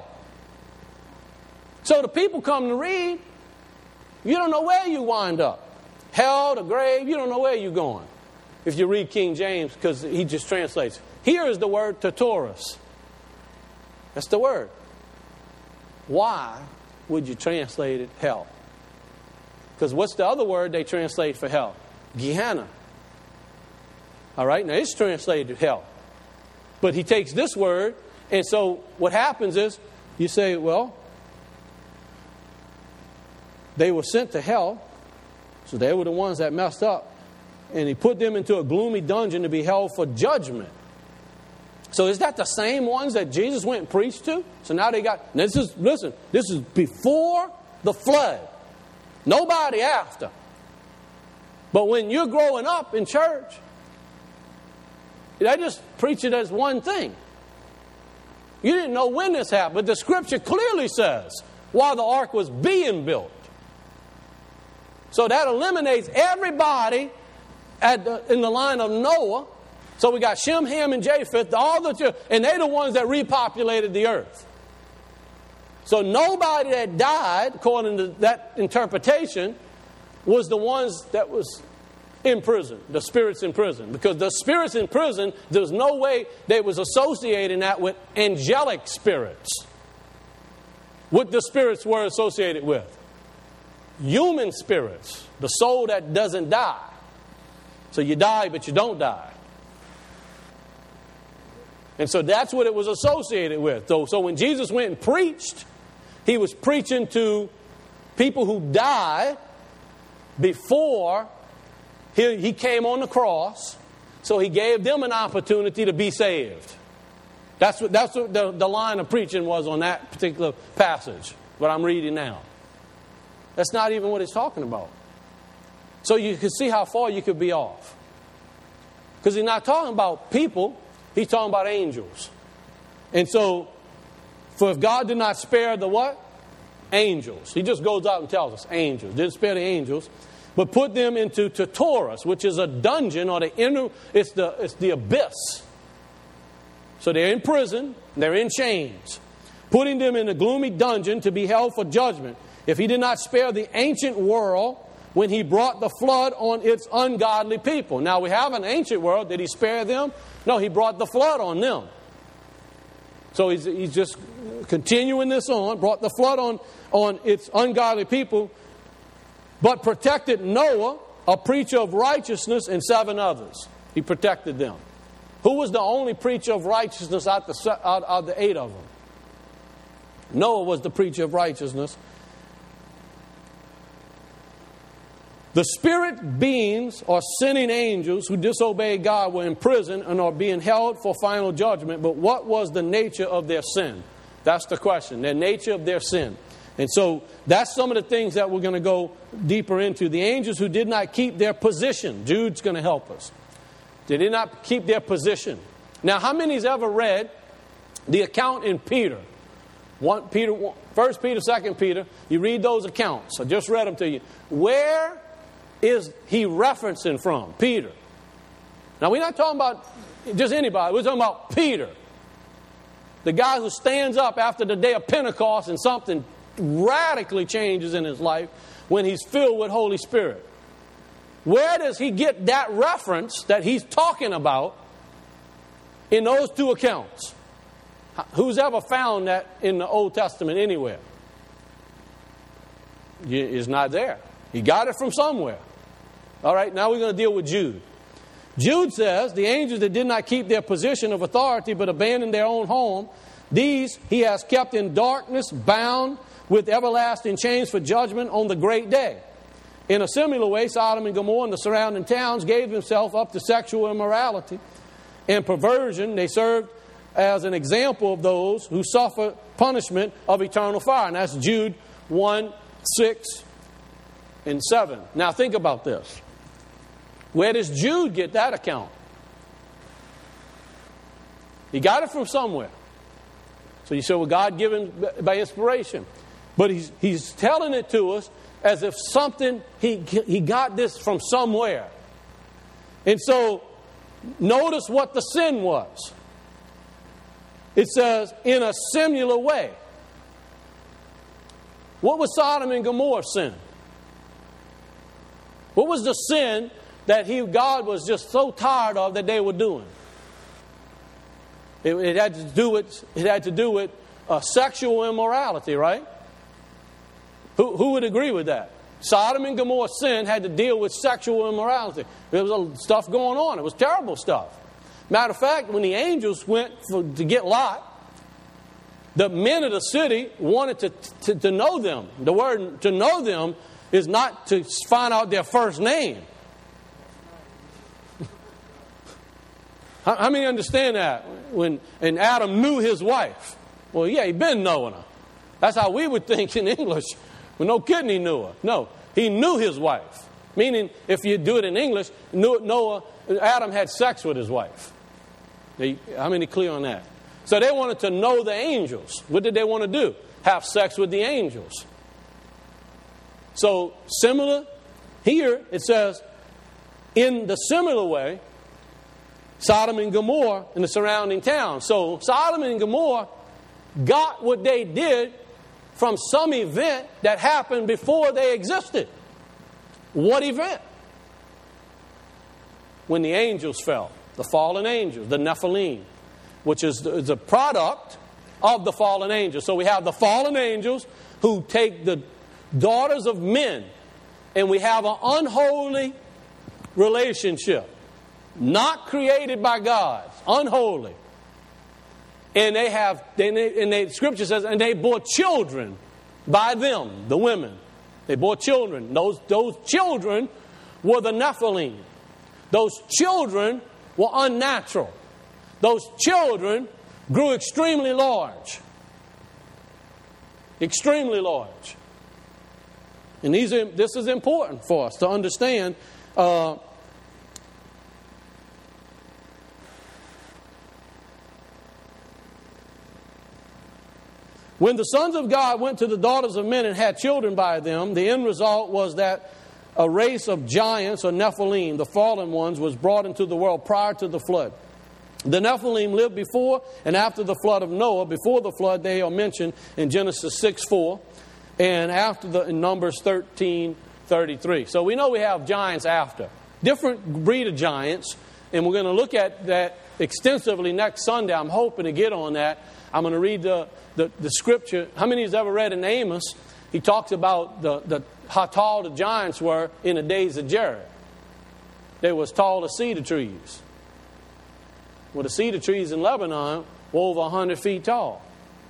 So the people come to read, you don't know where you wind up. Hell, the grave, you don't know where you're going. If you read King James, because he just translates. Here is the word Tartarus. That's the word. Why would you translate it hell? Because what's the other word they translate for hell? Gehenna. All right, now it's translated hell. But he takes this word, and so what happens is, you say, well, they were sent to hell, so they were the ones that messed up, and he put them into a gloomy dungeon to be held for judgment. So is that the same ones that Jesus went and preached to? So now they got, this is before the flood. Nobody after. But when you're growing up in church, they just preach it as one thing. You didn't know when this happened, but the scripture clearly says while the ark was being built. So that eliminates everybody in the line of Noah. So we got Shem, Ham, and Japheth, and they're the ones that repopulated the earth. So nobody that died, according to that interpretation, was the ones that was in prison, the spirits in prison. Because the spirits in prison, there's no way they was associating that with angelic spirits. What the spirits were associated with. Human spirits, the soul that doesn't die. So you die, but you don't die. And so that's what it was associated with. So when Jesus went and preached, he was preaching to people who died before he came on the cross. So he gave them an opportunity to be saved. That's what the line of preaching was on that particular passage, what I'm reading now. That's not even what it's talking about. So you can see how far you could be off. Because he's not talking about people, he's talking about angels. And so, for if God did not spare the what? Angels. He just goes out and tells us, angels. Didn't spare the angels, but put them into Tartarus, which is a dungeon, or it's the abyss. So they're in prison, they're in chains. Putting them in a gloomy dungeon to be held for judgment. If he did not spare the ancient world when he brought the flood on its ungodly people. Now we have an ancient world. Did he spare them? No, he brought the flood on them. So he's just continuing this on. Brought the flood on its ungodly people. But protected Noah, a preacher of righteousness, and 7 others. He protected them. Who was the only preacher of righteousness out of the 8 of them? Noah was the preacher of righteousness. The spirit beings or sinning angels who disobeyed God were in prison and are being held for final judgment. But what was the nature of their sin? That's the question. The nature of their sin. And so that's some of the things that we're going to go deeper into. The angels who did not keep their position. Jude's going to help us. They did not keep their position. Now, how many's ever read the account in Peter? 1 Peter, 2 Peter. You read those accounts. I just read them to you. Where is he referencing from? Peter. Now, we're not talking about just anybody. We're talking about Peter. The guy who stands up after the day of Pentecost and something radically changes in his life when he's filled with Holy Spirit. Where does he get that reference that he's talking about in those two accounts? Who's ever found that in the Old Testament anywhere? It's not there. He got it from somewhere. All right, now we're going to deal with Jude. Jude says, the angels that did not keep their position of authority but abandoned their own home, these he has kept in darkness, bound with everlasting chains for judgment on the great day. In a similar way, Sodom and Gomorrah and the surrounding towns gave themselves up to sexual immorality and perversion. They served as an example of those who suffer punishment of eternal fire. And that's Jude 1, 6, and 7. Now think about this. Where does Jude get that account? He got it from somewhere. So you say, well, God given by inspiration. But he's telling it to us as if something, he got this from somewhere. And so, notice what the sin was. It says, in a similar way. What was Sodom and Gomorrah's sin? What was the sin that God was just so tired of that they were doing? It had to do with sexual immorality, right? Who would agree with that? Sodom and Gomorrah's sin had to deal with sexual immorality. There was stuff going on. It was terrible stuff. Matter of fact, when the angels went to get Lot, the men of the city wanted to know them. The word to know them is not to find out their first name. How many understand that? And Adam knew his wife. Well, yeah, he'd been knowing her. That's how we would think in English. Well, no kidding, he knew her. No, he knew his wife. Meaning, if you do it in English, Adam had sex with his wife. How many clear on that? So they wanted to know the angels. What did they want to do? Have sex with the angels. So, similar, here it says, in the similar way, Sodom and Gomorrah and the surrounding towns. So, Sodom and Gomorrah got what they did from some event that happened before they existed. What event? When the angels fell. The fallen angels, the Nephilim, which is a product of the fallen angels. So we have the fallen angels who take the daughters of men, and we have an unholy relationship, not created by God, unholy. And Scripture says, and they bore children by them, the women. They bore children. Those children were the Nephilim. Those children were unnatural. Those children grew extremely large. Extremely large. And this is important for us to understand. When the sons of God went to the daughters of men and had children by them, the end result was that a race of giants, or Nephilim, the fallen ones, was brought into the world prior to the flood. The Nephilim lived before and after the flood of Noah. Before the flood, they are mentioned in Genesis 6:4, and in Numbers 13:33. So we know we have giants after. Different breed of giants, and we're going to look at that extensively next Sunday. I'm hoping to get on that. I'm going to read the scripture. How many has ever read in Amos? He talks about how tall the giants were in the days of Jared. They were as tall as cedar trees. Well, the cedar trees in Lebanon were over 100 feet tall.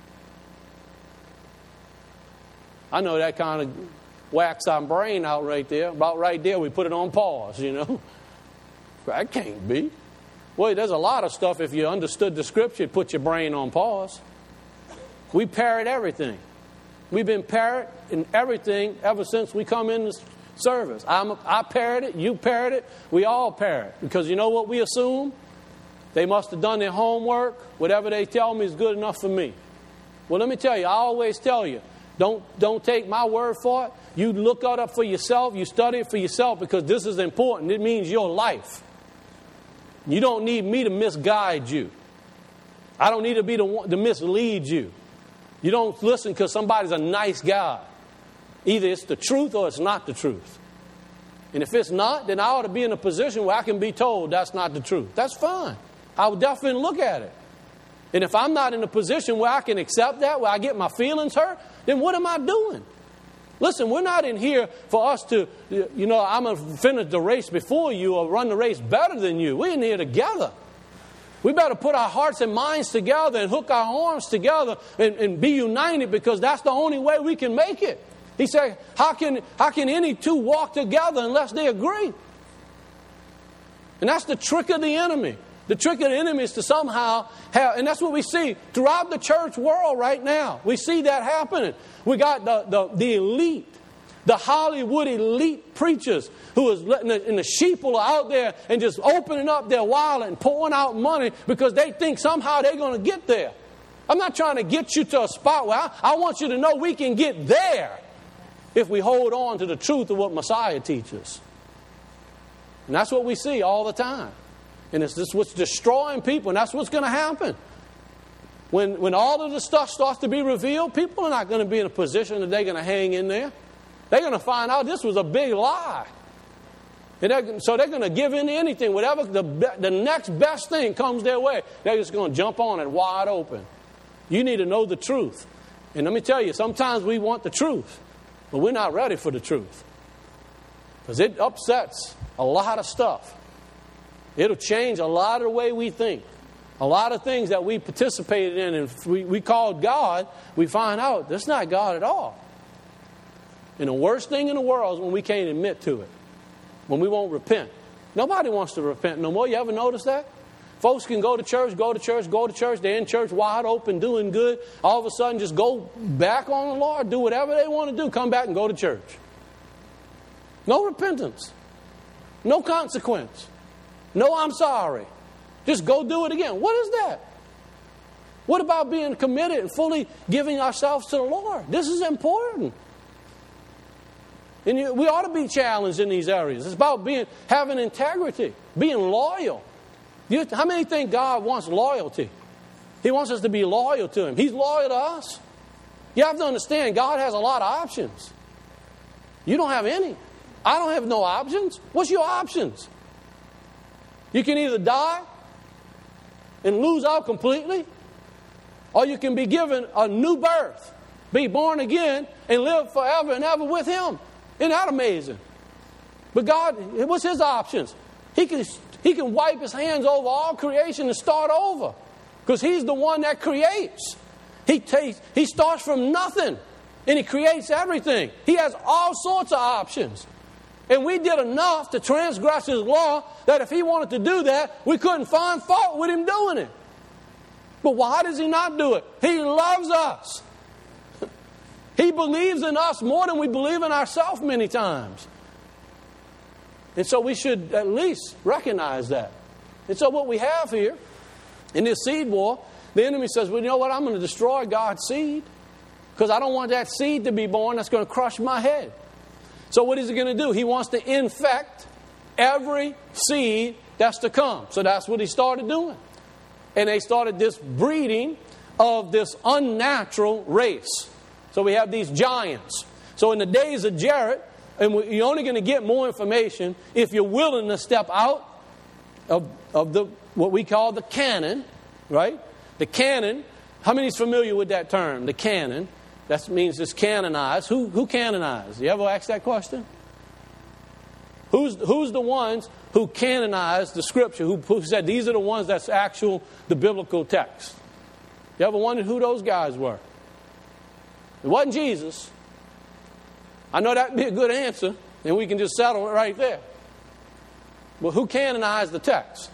I know that kind of whacks our brain out right there. About right there, we put it on pause, you know. That can't be. Well, there's a lot of stuff, if you understood the Scripture, it'd put your brain on pause. We parrot everything. We've been parrot in everything ever since we come in this service. I parrot it, you parrot it, we all parrot. Because you know what we assume? They must have done their homework. Whatever they tell me is good enough for me. Well, let me tell you, I always tell you, don't take my word for it. You look it up for yourself. You study it for yourself, because this is important. It means your life. You don't need me to misguide you. I don't need to be the one to mislead you. You don't listen because somebody's a nice guy. Either it's the truth or it's not the truth. And if it's not, then I ought to be in a position where I can be told that's not the truth. That's fine. I would definitely look at it. And if I'm not in a position where I can accept that, where I get my feelings hurt, then what am I doing? Listen, we're not in here for us to, I'm going to finish the race before you or run the race better than you. We're in here together. We better put our hearts and minds together and hook our arms together and be united, because that's the only way we can make it. He said, how can any two walk together unless they agree? And that's the trick of the enemy. The trick of the enemy is to somehow have, and that's what we see throughout the church world right now. We see that happening. We got the elite, the Hollywood elite preachers who is letting the sheeple are out there and just opening up their wallet and pouring out money because they think somehow they're going to get there. I'm not trying to get you to a spot where I want you to know we can get there if we hold on to the truth of what Messiah teaches. And that's what we see all the time. And it's this what's destroying people, and that's what's going to happen. When all of this stuff starts to be revealed, people are not going to be in a position that they're going to hang in there. They're going to find out this was a big lie. And so they're going to give in to anything. Whatever the next best thing comes their way, they're just going to jump on it wide open. You need to know the truth. And let me tell you, sometimes we want the truth, but we're not ready for the truth. Because it upsets a lot of stuff. It'll change a lot of the way we think. A lot of things that we participated in and we called God, we find out that's not God at all. And the worst thing in the world is when we can't admit to it. When we won't repent. Nobody wants to repent no more. You ever notice that? Folks can go to church. They're in church wide open, doing good. All of a sudden just go back on the Lord, do whatever they want to do, come back and go to church. No repentance. No consequence. No, I'm sorry. Just go do it again. What is that? What about being committed and fully giving ourselves to the Lord? This is important. And we ought to be challenged in these areas. It's about having integrity, being loyal. How many think God wants loyalty? He wants us to be loyal to Him. He's loyal to us. You have to understand, God has a lot of options. You don't have any. I don't have no options. What's your options? You can either die and lose out completely, or you can be given a new birth, be born again, and live forever and ever with Him. Isn't that amazing? But God, what's His options? He can wipe His hands over all creation and start over, because He's the one that creates. He starts from nothing, and He creates everything. He has all sorts of options. And we did enough to transgress His law that if He wanted to do that, we couldn't find fault with Him doing it. But why does He not do it? He loves us. He believes in us more than we believe in ourselves many times. And so we should at least recognize that. And so what we have here, in this seed war, the enemy says, well, you know what? I'm going to destroy God's seed, because I don't want that seed to be born that's going to crush my head. So what is He going to do? He wants to infect every seed that's to come. So that's what He started doing. And they started this breeding of this unnatural race. So we have these giants. So in the days of Jared, and you're only going to get more information if you're willing to step out of what we call the canon, right? The canon. How many is familiar with that term? The canon. That means it's canonized. Who canonized? You ever ask that question? Who's the ones who canonized the Scripture? Who said these are the ones that's the biblical text? You ever wondered who those guys were? It wasn't Jesus. I know that'd be a good answer, and we can just settle it right there. But who canonized the text?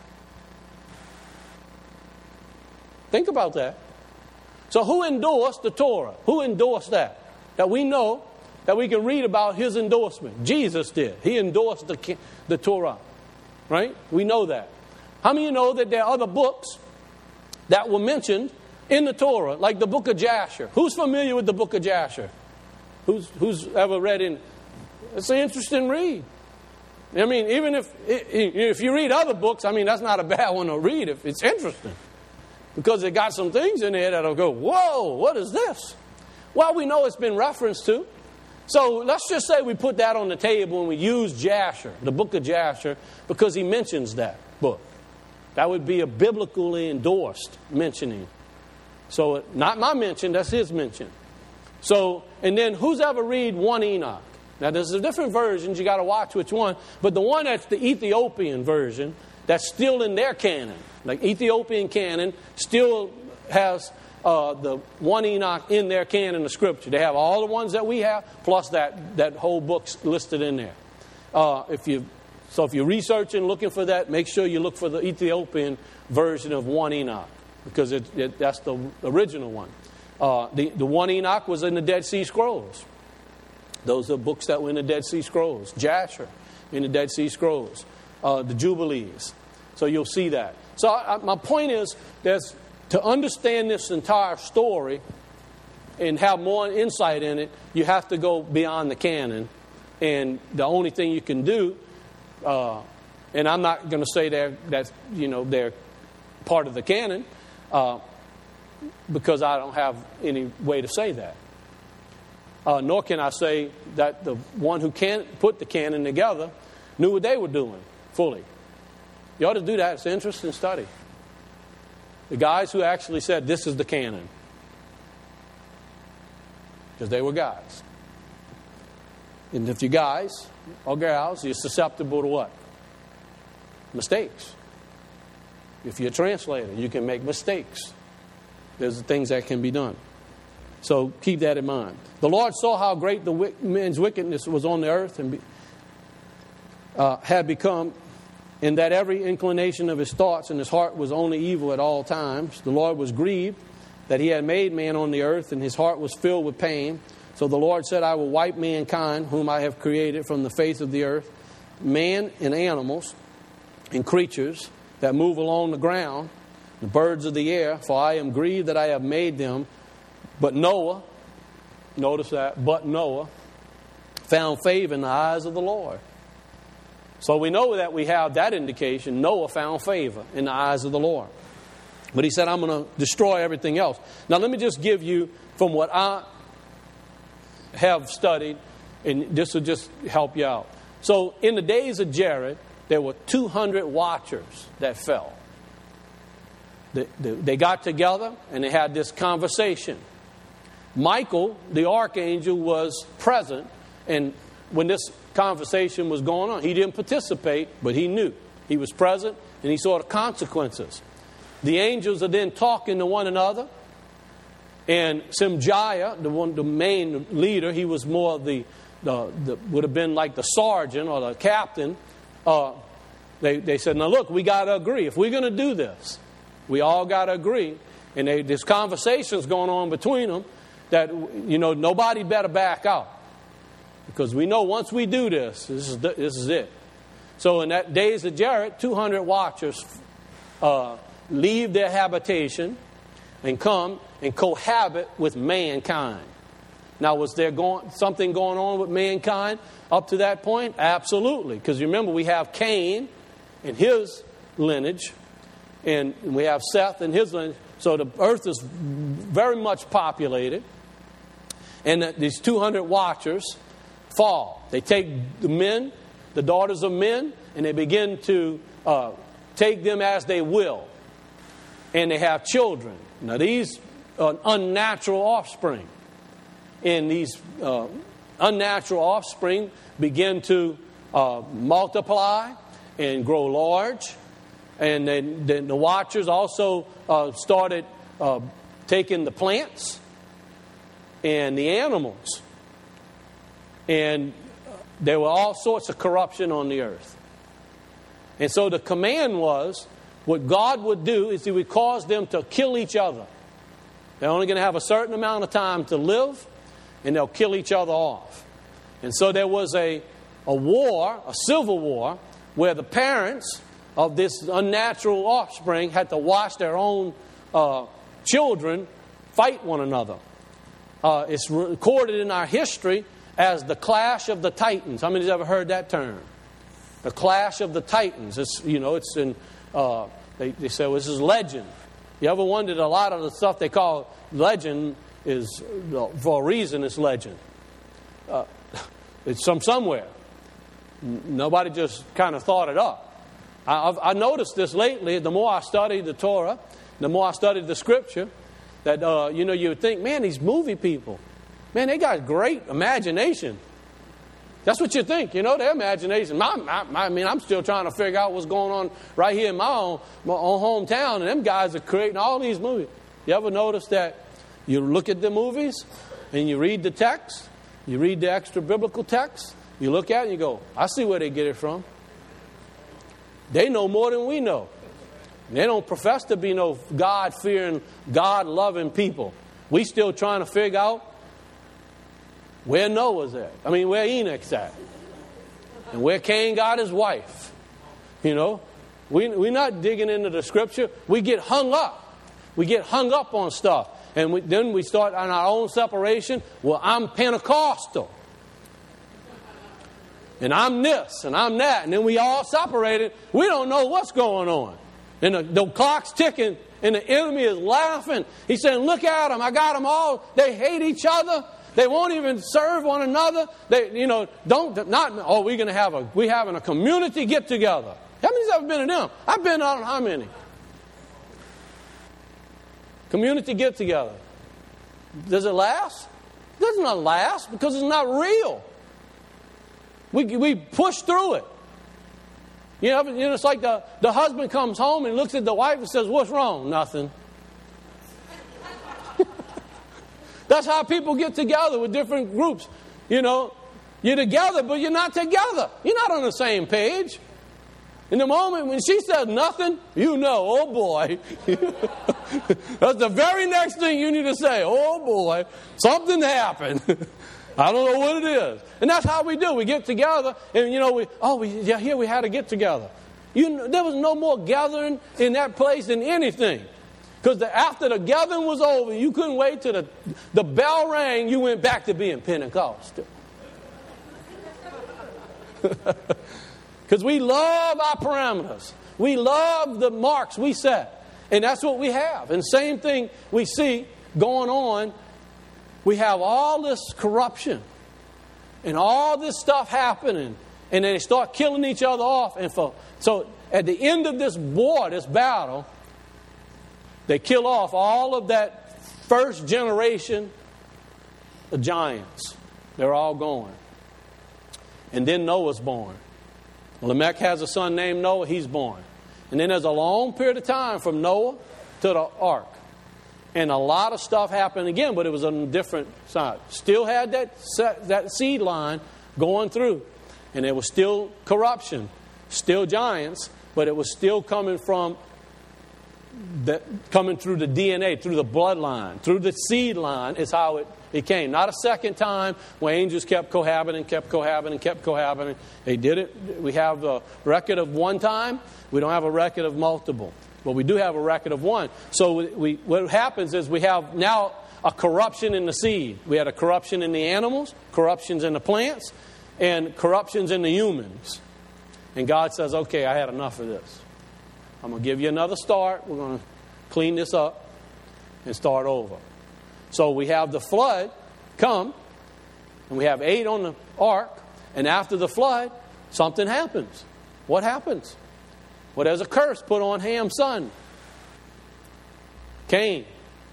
Think about that. So who endorsed the Torah? Who endorsed that? That we know, that we can read about His endorsement. Jesus did. He endorsed the Torah. Right? We know that. How many of you know that there are other books that were mentioned in the Torah, like the book of Jasher? Who's familiar with the book of Jasher? Who's ever read in? It's an interesting read. I mean, even if you read other books, I mean, that's not a bad one to read if it's interesting. because it got some things in there that'll go, whoa, what is this? Well, we know it's been referenced to. So let's just say we put that on the table and we use Jasher, the book of Jasher, because he mentions that book. That would be a biblically endorsed mentioning. So not my mention, that's his mention. So, and then who's ever read 1 Enoch? Now there's different versions, you got to watch which one. But the one that's the Ethiopian version, that's still in their canon. Like Ethiopian canon still has the 1 Enoch in their canon of Scripture. They have all the ones that we have, plus that whole book's listed in there. If you're researching, looking for that, make sure you look for the Ethiopian version of 1 Enoch, because that's the original one. The 1 Enoch was in the Dead Sea Scrolls. Those are books that were in the Dead Sea Scrolls. Jasher in the Dead Sea Scrolls. The Jubilees. So you'll see that. So my point is, to understand this entire story and have more insight in it, you have to go beyond the canon. And the only thing you can do, and I'm not going to say they're part of the canon, because I don't have any way to say that. Nor can I say that the one who put the canon together knew what they were doing fully. You ought to do that. It's an interesting study. The guys who actually said this is the canon. Because they were guys. And if you're guys or gals, you're susceptible to what? Mistakes. If you're a translator, you can make mistakes. There's things that can be done. So keep that in mind. The Lord saw how great the man's wickedness was on the earth and had become, and that every inclination of his thoughts and his heart was only evil at all times. The Lord was grieved that he had made man on the earth, and his heart was filled with pain. So the Lord said, I will wipe mankind, whom I have created, from the face of the earth, man and animals and creatures that move along the ground, the birds of the air, for I am grieved that I have made them. But Noah, notice that, but Noah found favor in the eyes of the Lord. So we know that we have that indication. Noah found favor in the eyes of the Lord. But he said, I'm going to destroy everything else. Now let me just give you, from what I have studied, and this will just help you out. So in the days of Jared, there were 200 watchers that fell. They got together and they had this conversation. Michael, the archangel, was present, and when this conversation was going on, he didn't participate, but he knew. He was present, and he saw the consequences. The angels are then talking to one another, and Simjaiah, the main leader, he was more the would have been like the sergeant or the captain. They said, now look, we got to agree. If we're going to do this, we all got to agree. And this conversation's going on between them, that, nobody better back out. Because we know once we do this is it. So in that days of Jared, 200 watchers leave their habitation and come and cohabit with mankind. Now, was there something going on with mankind up to that point? Absolutely. Because remember, we have Cain and his lineage, and we have Seth and his lineage. So the earth is very much populated. And these 200 watchers fall. They take the men, the daughters of men, and they begin to take them as they will. And they have children. Now these are unnatural offspring. And these unnatural offspring begin to multiply and grow large. And then the watchers also started taking the plants and the animals. And there were all sorts of corruption on the earth. And so the command was, what God would do is He would cause them to kill each other. They're only going to have a certain amount of time to live, and they'll kill each other off. And so there was a war, a civil war, where the parents of this unnatural offspring had to watch their own children fight one another. It's recorded in our history as the Clash of the Titans. How many has ever heard that term? The Clash of the Titans. It's, it's in, they say, well, this is legend. You ever wondered, a lot of the stuff they call legend is, for a reason, it's legend. It's from somewhere. Nobody just kind of thought it up. I noticed this lately. The more I studied the Torah, the more I studied the Scripture, that, you would think, man, these movie people, man, they got great imagination. That's what you think, their imagination. I'm still trying to figure out what's going on right here in my own hometown, and them guys are creating all these movies. You ever notice that you look at the movies and you read the text, you read the extra biblical text, you look at it and you go, I see where they get it from. They know more than we know. They don't profess to be no God-fearing, God-loving people. We still trying to figure out where Noah's at. Where Enoch's at. And where Cain got his wife. We're not digging into the Scripture. We get hung up. We get hung up on stuff. And then we start on our own separation. Well, I'm Pentecostal. And I'm this, and I'm that. And then we all separated. We don't know what's going on. And the clock's ticking, and the enemy is laughing. He's saying, look at them. I got them all. They hate each other. They won't even serve one another. We're having a community get together. How many's ever been to them? I've been on how many? Community get together. Does it last? It does not last because it's not real. We push through it. It's like the husband comes home and looks at the wife and says, what's wrong? Nothing. That's how people get together with different groups. You're together, but you're not together. You're not on the same page. In the moment when she says nothing, oh boy. That's the very next thing you need to say. Oh boy, something happened. I don't know what it is. And that's how we do. We get together and, here we had to get together. There was no more gathering in that place than anything. Because after the gathering was over, you couldn't wait till the bell rang, you went back to being Pentecostal. Because we love our parameters. We love the marks we set. And that's what we have. And same thing we see going on. We have all this corruption and all this stuff happening. And they start killing each other off. And so at the end of this war, this battle, they kill off all of that first generation of giants. They're all gone. And then Noah's born. Lamech has a son named Noah. He's born. And then there's a long period of time from Noah to the ark. And a lot of stuff happened again, but it was on a different side. Still had that seed line going through. And there was still corruption. Still giants. But it was still coming through the DNA, through the bloodline, through the seed line is how it came. Not a second time where angels kept cohabiting. They did it. We have a record of one time. We don't have a record of multiple. But we do have a record of one. So what happens is we have now a corruption in the seed. We had a corruption in the animals, corruptions in the plants, and corruptions in the humans. And God says, okay, I had enough of this. I'm going to give you another start. We're going to clean this up and start over. So we have the flood come, and we have 8 on the ark, and after the flood, something happens. What happens? Well, there's a curse put on Ham's son, Cain.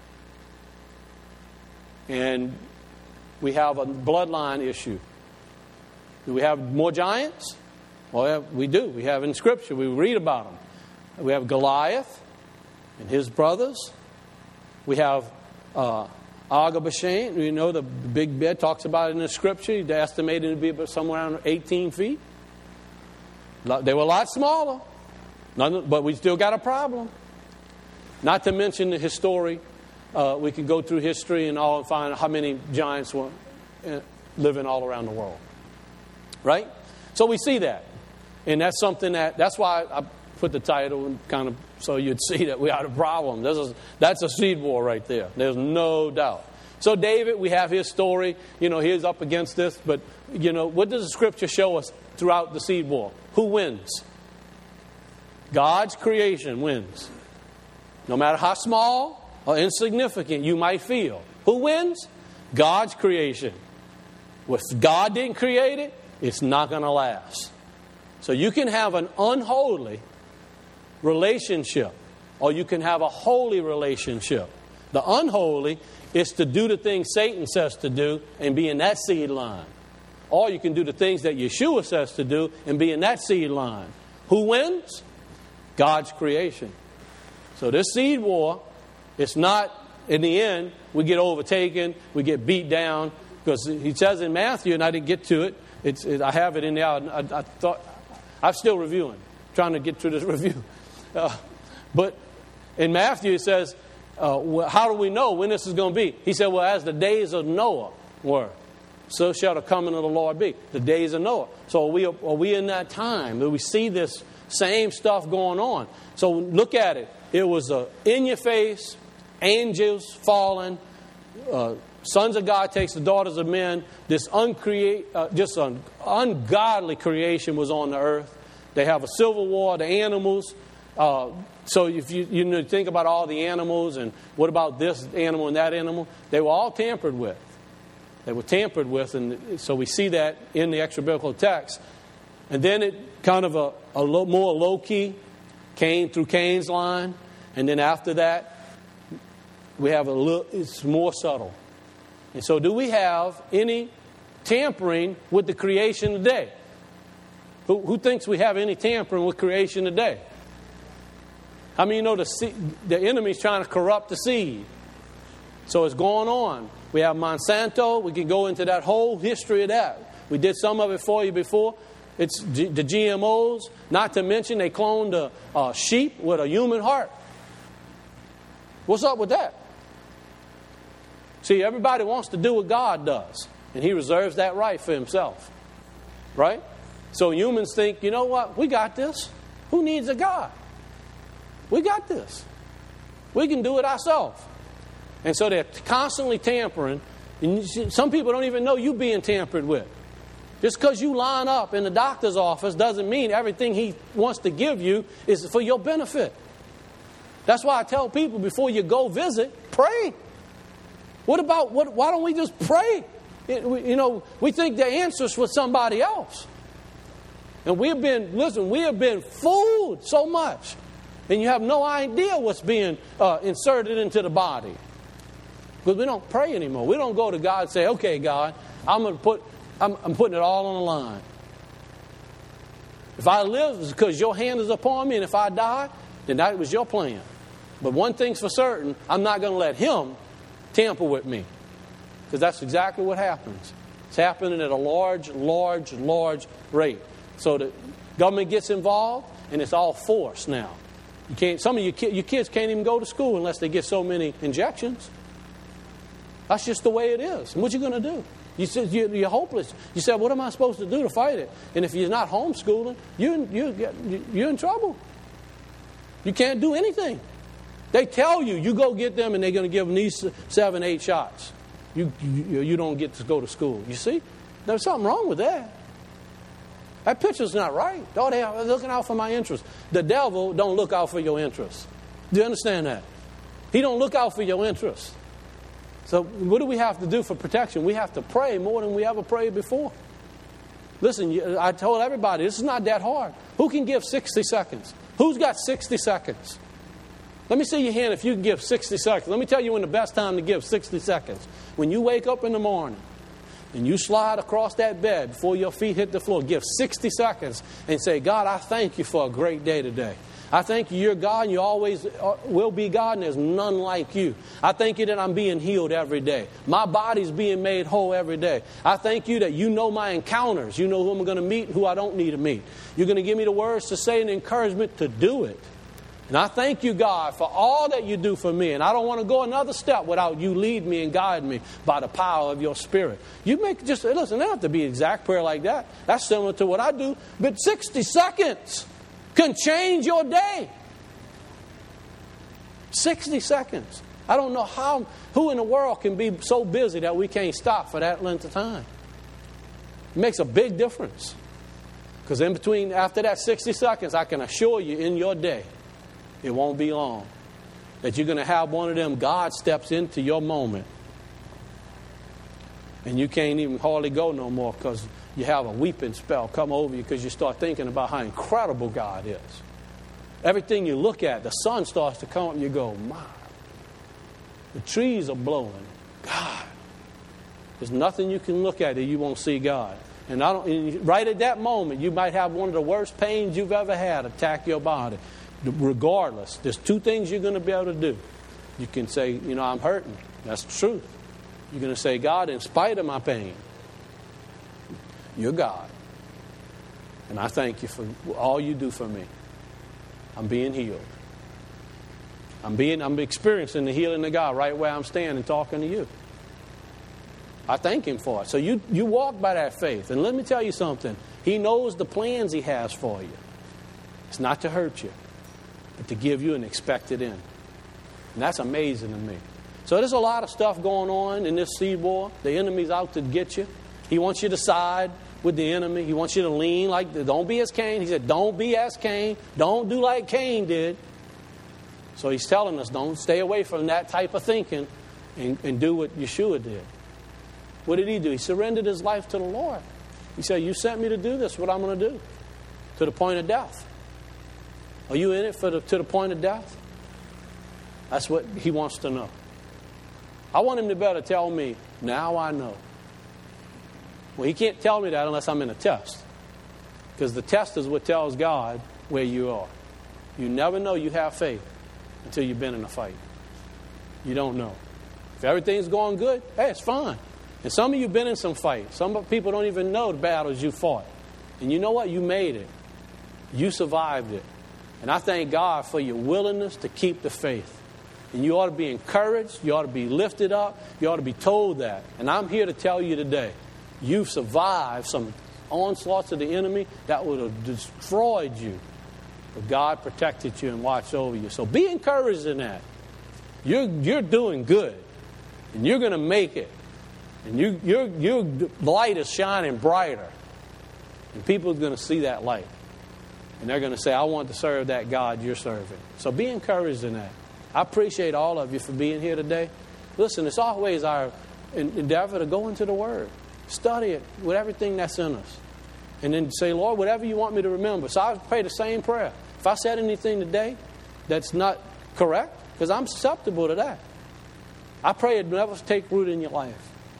And we have a bloodline issue. Do we have more giants? Well, we do. We have in Scripture. We read about them. We have Goliath and his brothers. We have Agabashan. The big bed talks about it in the Scripture. They're estimated to be somewhere around 18 feet. They were a lot smaller. But we still got a problem. Not to mention the history. We can go through history and find how many giants were living all around the world. Right? So we see that. And that's something that's why I put the title and kind of so you'd see that we had a problem. That's a seed war right there. There's no doubt. So David, we have his story. He's up against this. But, what does the Scripture show us throughout the seed war? Who wins? God's creation wins. no matter how small or insignificant you might feel. Who wins? God's creation. If God didn't create it, it's not going to last. So you can have an unholy relationship, or you can have a holy relationship. The unholy is to do the things Satan says to do and be in that seed line. Or you can do the things that Yeshua says to do and be in that seed line. Who wins? God's creation. So this seed war, it's not, in the end, we get overtaken, we get beat down. Because he says in Matthew, and I didn't get to it, I have it in there. I thought, I'm still reviewing, trying to get through this review. But in Matthew, it says, how do we know when this is going to be? He said, well, as the days of Noah were, so shall the coming of the Lord be. The days of Noah. So are we in that time? Do we see this same stuff going on? So look at it. It was in your face, angels falling, sons of God takes the daughters of men. This ungodly creation was on the earth. They have a civil war, the animals. So if you think about all the animals and what about this animal and that animal, they were all tampered with. They were tampered with, and so we see that in the extra-biblical text. And then it kind of a more low-key came through Cain's line, and then after that, we have it's more subtle. And so do we have any tampering with the creation today? Who thinks we have any tampering with creation today? I mean, you know, the enemy's trying to corrupt the seed. So it's going on. We have Monsanto. We can go into that whole history of that. We did some of it for you before. It's the GMOs. Not to mention they cloned a sheep with a human heart. What's up with that? See, everybody wants to do what God does. And He reserves that right for Himself. Right? So humans think, you know what? We got this. Who needs a God? We got this. We can do it ourselves. And so they're constantly tampering. And some people don't even know you being tampered with. Just because you line up in the doctor's office doesn't mean everything he wants to give you is for your benefit. That's why I tell people before you go visit, pray. Why don't we just pray? We think the answer's for somebody else. And we have been fooled so much. And you have no idea what's being inserted into the body. Because we don't pray anymore. We don't go to God and say, okay, God, I'm putting it all on the line. If I live, it's because your hand is upon me. And if I die, then that was your plan. But one thing's for certain, I'm not going to let Him tamper with me. Because that's exactly what happens. It's happening at a large rate. So the government gets involved, and it's all force now. Some of your kids can't even go to school unless they get so many injections. That's just the way it is. And what are you going to do? You said you're hopeless. You said, what am I supposed to do to fight it? And if you're not homeschooling, you're in trouble. You can't do anything. They tell you go get them, and they're going to give them these 7-8 shots. You don't get to go to school. You see? There's something wrong with that. That picture's not right. Oh, they're looking out for my interests. The devil don't look out for your interests. Do you understand that? He don't look out for your interests. So what do we have to do for protection? We have to pray more than we ever prayed before. Listen, I told everybody, this is not that hard. Who can give 60 seconds? Who's got 60 seconds? Let me see your hand if you can give 60 seconds. Let me tell you when the best time to give 60 seconds. When you wake up in the morning and you slide across that bed before your feet hit the floor, give 60 seconds and say, God, I thank you for a great day today. I thank you, you're God, and you always will be God, and there's none like you. I thank you that I'm being healed every day. My body's being made whole every day. I thank you that you know my encounters. You know who I'm going to meet and who I don't need to meet. You're going to give me the words to say and encouragement to do it. And I thank you, God, for all that you do for me. And I don't want to go another step without you lead me and guide me by the power of your Spirit. Listen, it doesn't have to be exact prayer like that. That's similar to what I do. But 60 seconds can change your day. 60 seconds. I don't know who in the world can be so busy that we can't stop for that length of time. It makes a big difference. Because after that 60 seconds, I can assure you in your day, it won't be long. that you're going to have one of them God steps into your moment. And you can't even hardly go no more because you have a weeping spell come over you because you start thinking about how incredible God is. Everything you look at, the sun starts to come up and you go, my. The trees are blowing. God. There's nothing you can look at that you won't see God. And right at that moment, you might have one of the worst pains you've ever had attack your body. Regardless, there's two things you're going to be able to do. You can say, I'm hurting. That's the truth. You're going to say, God, in spite of my pain, you're God. And I thank you for all you do for me. I'm being healed. I'm experiencing the healing of God right where I'm standing talking to you. I thank Him for it. So you walk by that faith. And let me tell you something. He knows the plans He has for you. It's not to hurt you, but to give you an expected end. And that's amazing to me. So there's a lot of stuff going on in this seed war. The enemy's out to get you. He wants you to side with the enemy. He wants you to lean don't be as Cain. He said, don't be as Cain. Don't do like Cain did. So he's telling us, don't stay away from that type of thinking and do what Yeshua did. What did he do? He surrendered his life to the Lord. He said, you sent me to do this, what I'm going to do. To the point of death. Are you in it to the point of death? That's what he wants to know. I want him to be able to tell me, now I know. Well, he can't tell me that unless I'm in a test. Because the test is what tells God where you are. You never know you have faith until you've been in a fight. You don't know. If everything's going good, hey, it's fine. And some of you have been in some fights. Some people don't even know the battles you fought. And you know what? You made it. You survived it. And I thank God for your willingness to keep the faith. And you ought to be encouraged. You ought to be lifted up. You ought to be told that. And I'm here to tell you today, you've survived some onslaughts of the enemy that would have destroyed you. But God protected you and watched over you. So be encouraged in that. You're doing good. And you're going to make it. And your light is shining brighter. And people are going to see that light. And they're going to say, I want to serve that God you're serving. So be encouraged in that. I appreciate all of you for being here today. Listen, it's always our endeavor to go into the Word. Study it with everything that's in us. And then say, Lord, whatever you want me to remember. So I pray the same prayer. If I said anything today that's not correct, because I'm susceptible to that, I pray it never take root in your life.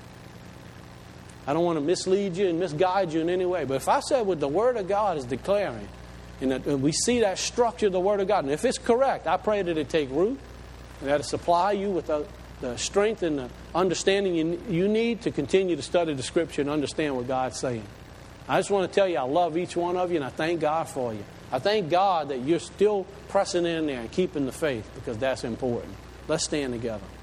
I don't want to mislead you and misguide you in any way. But if I said what the Word of God is declaring, and we see that structure of the Word of God, and if it's correct, I pray that it take root and that it supply you with the strength and the understanding you need to continue to study the Scripture and understand what God's saying. I just want to tell you I love each one of you, and I thank God for you. I thank God that you're still pressing in there and keeping the faith, because that's important. Let's stand together.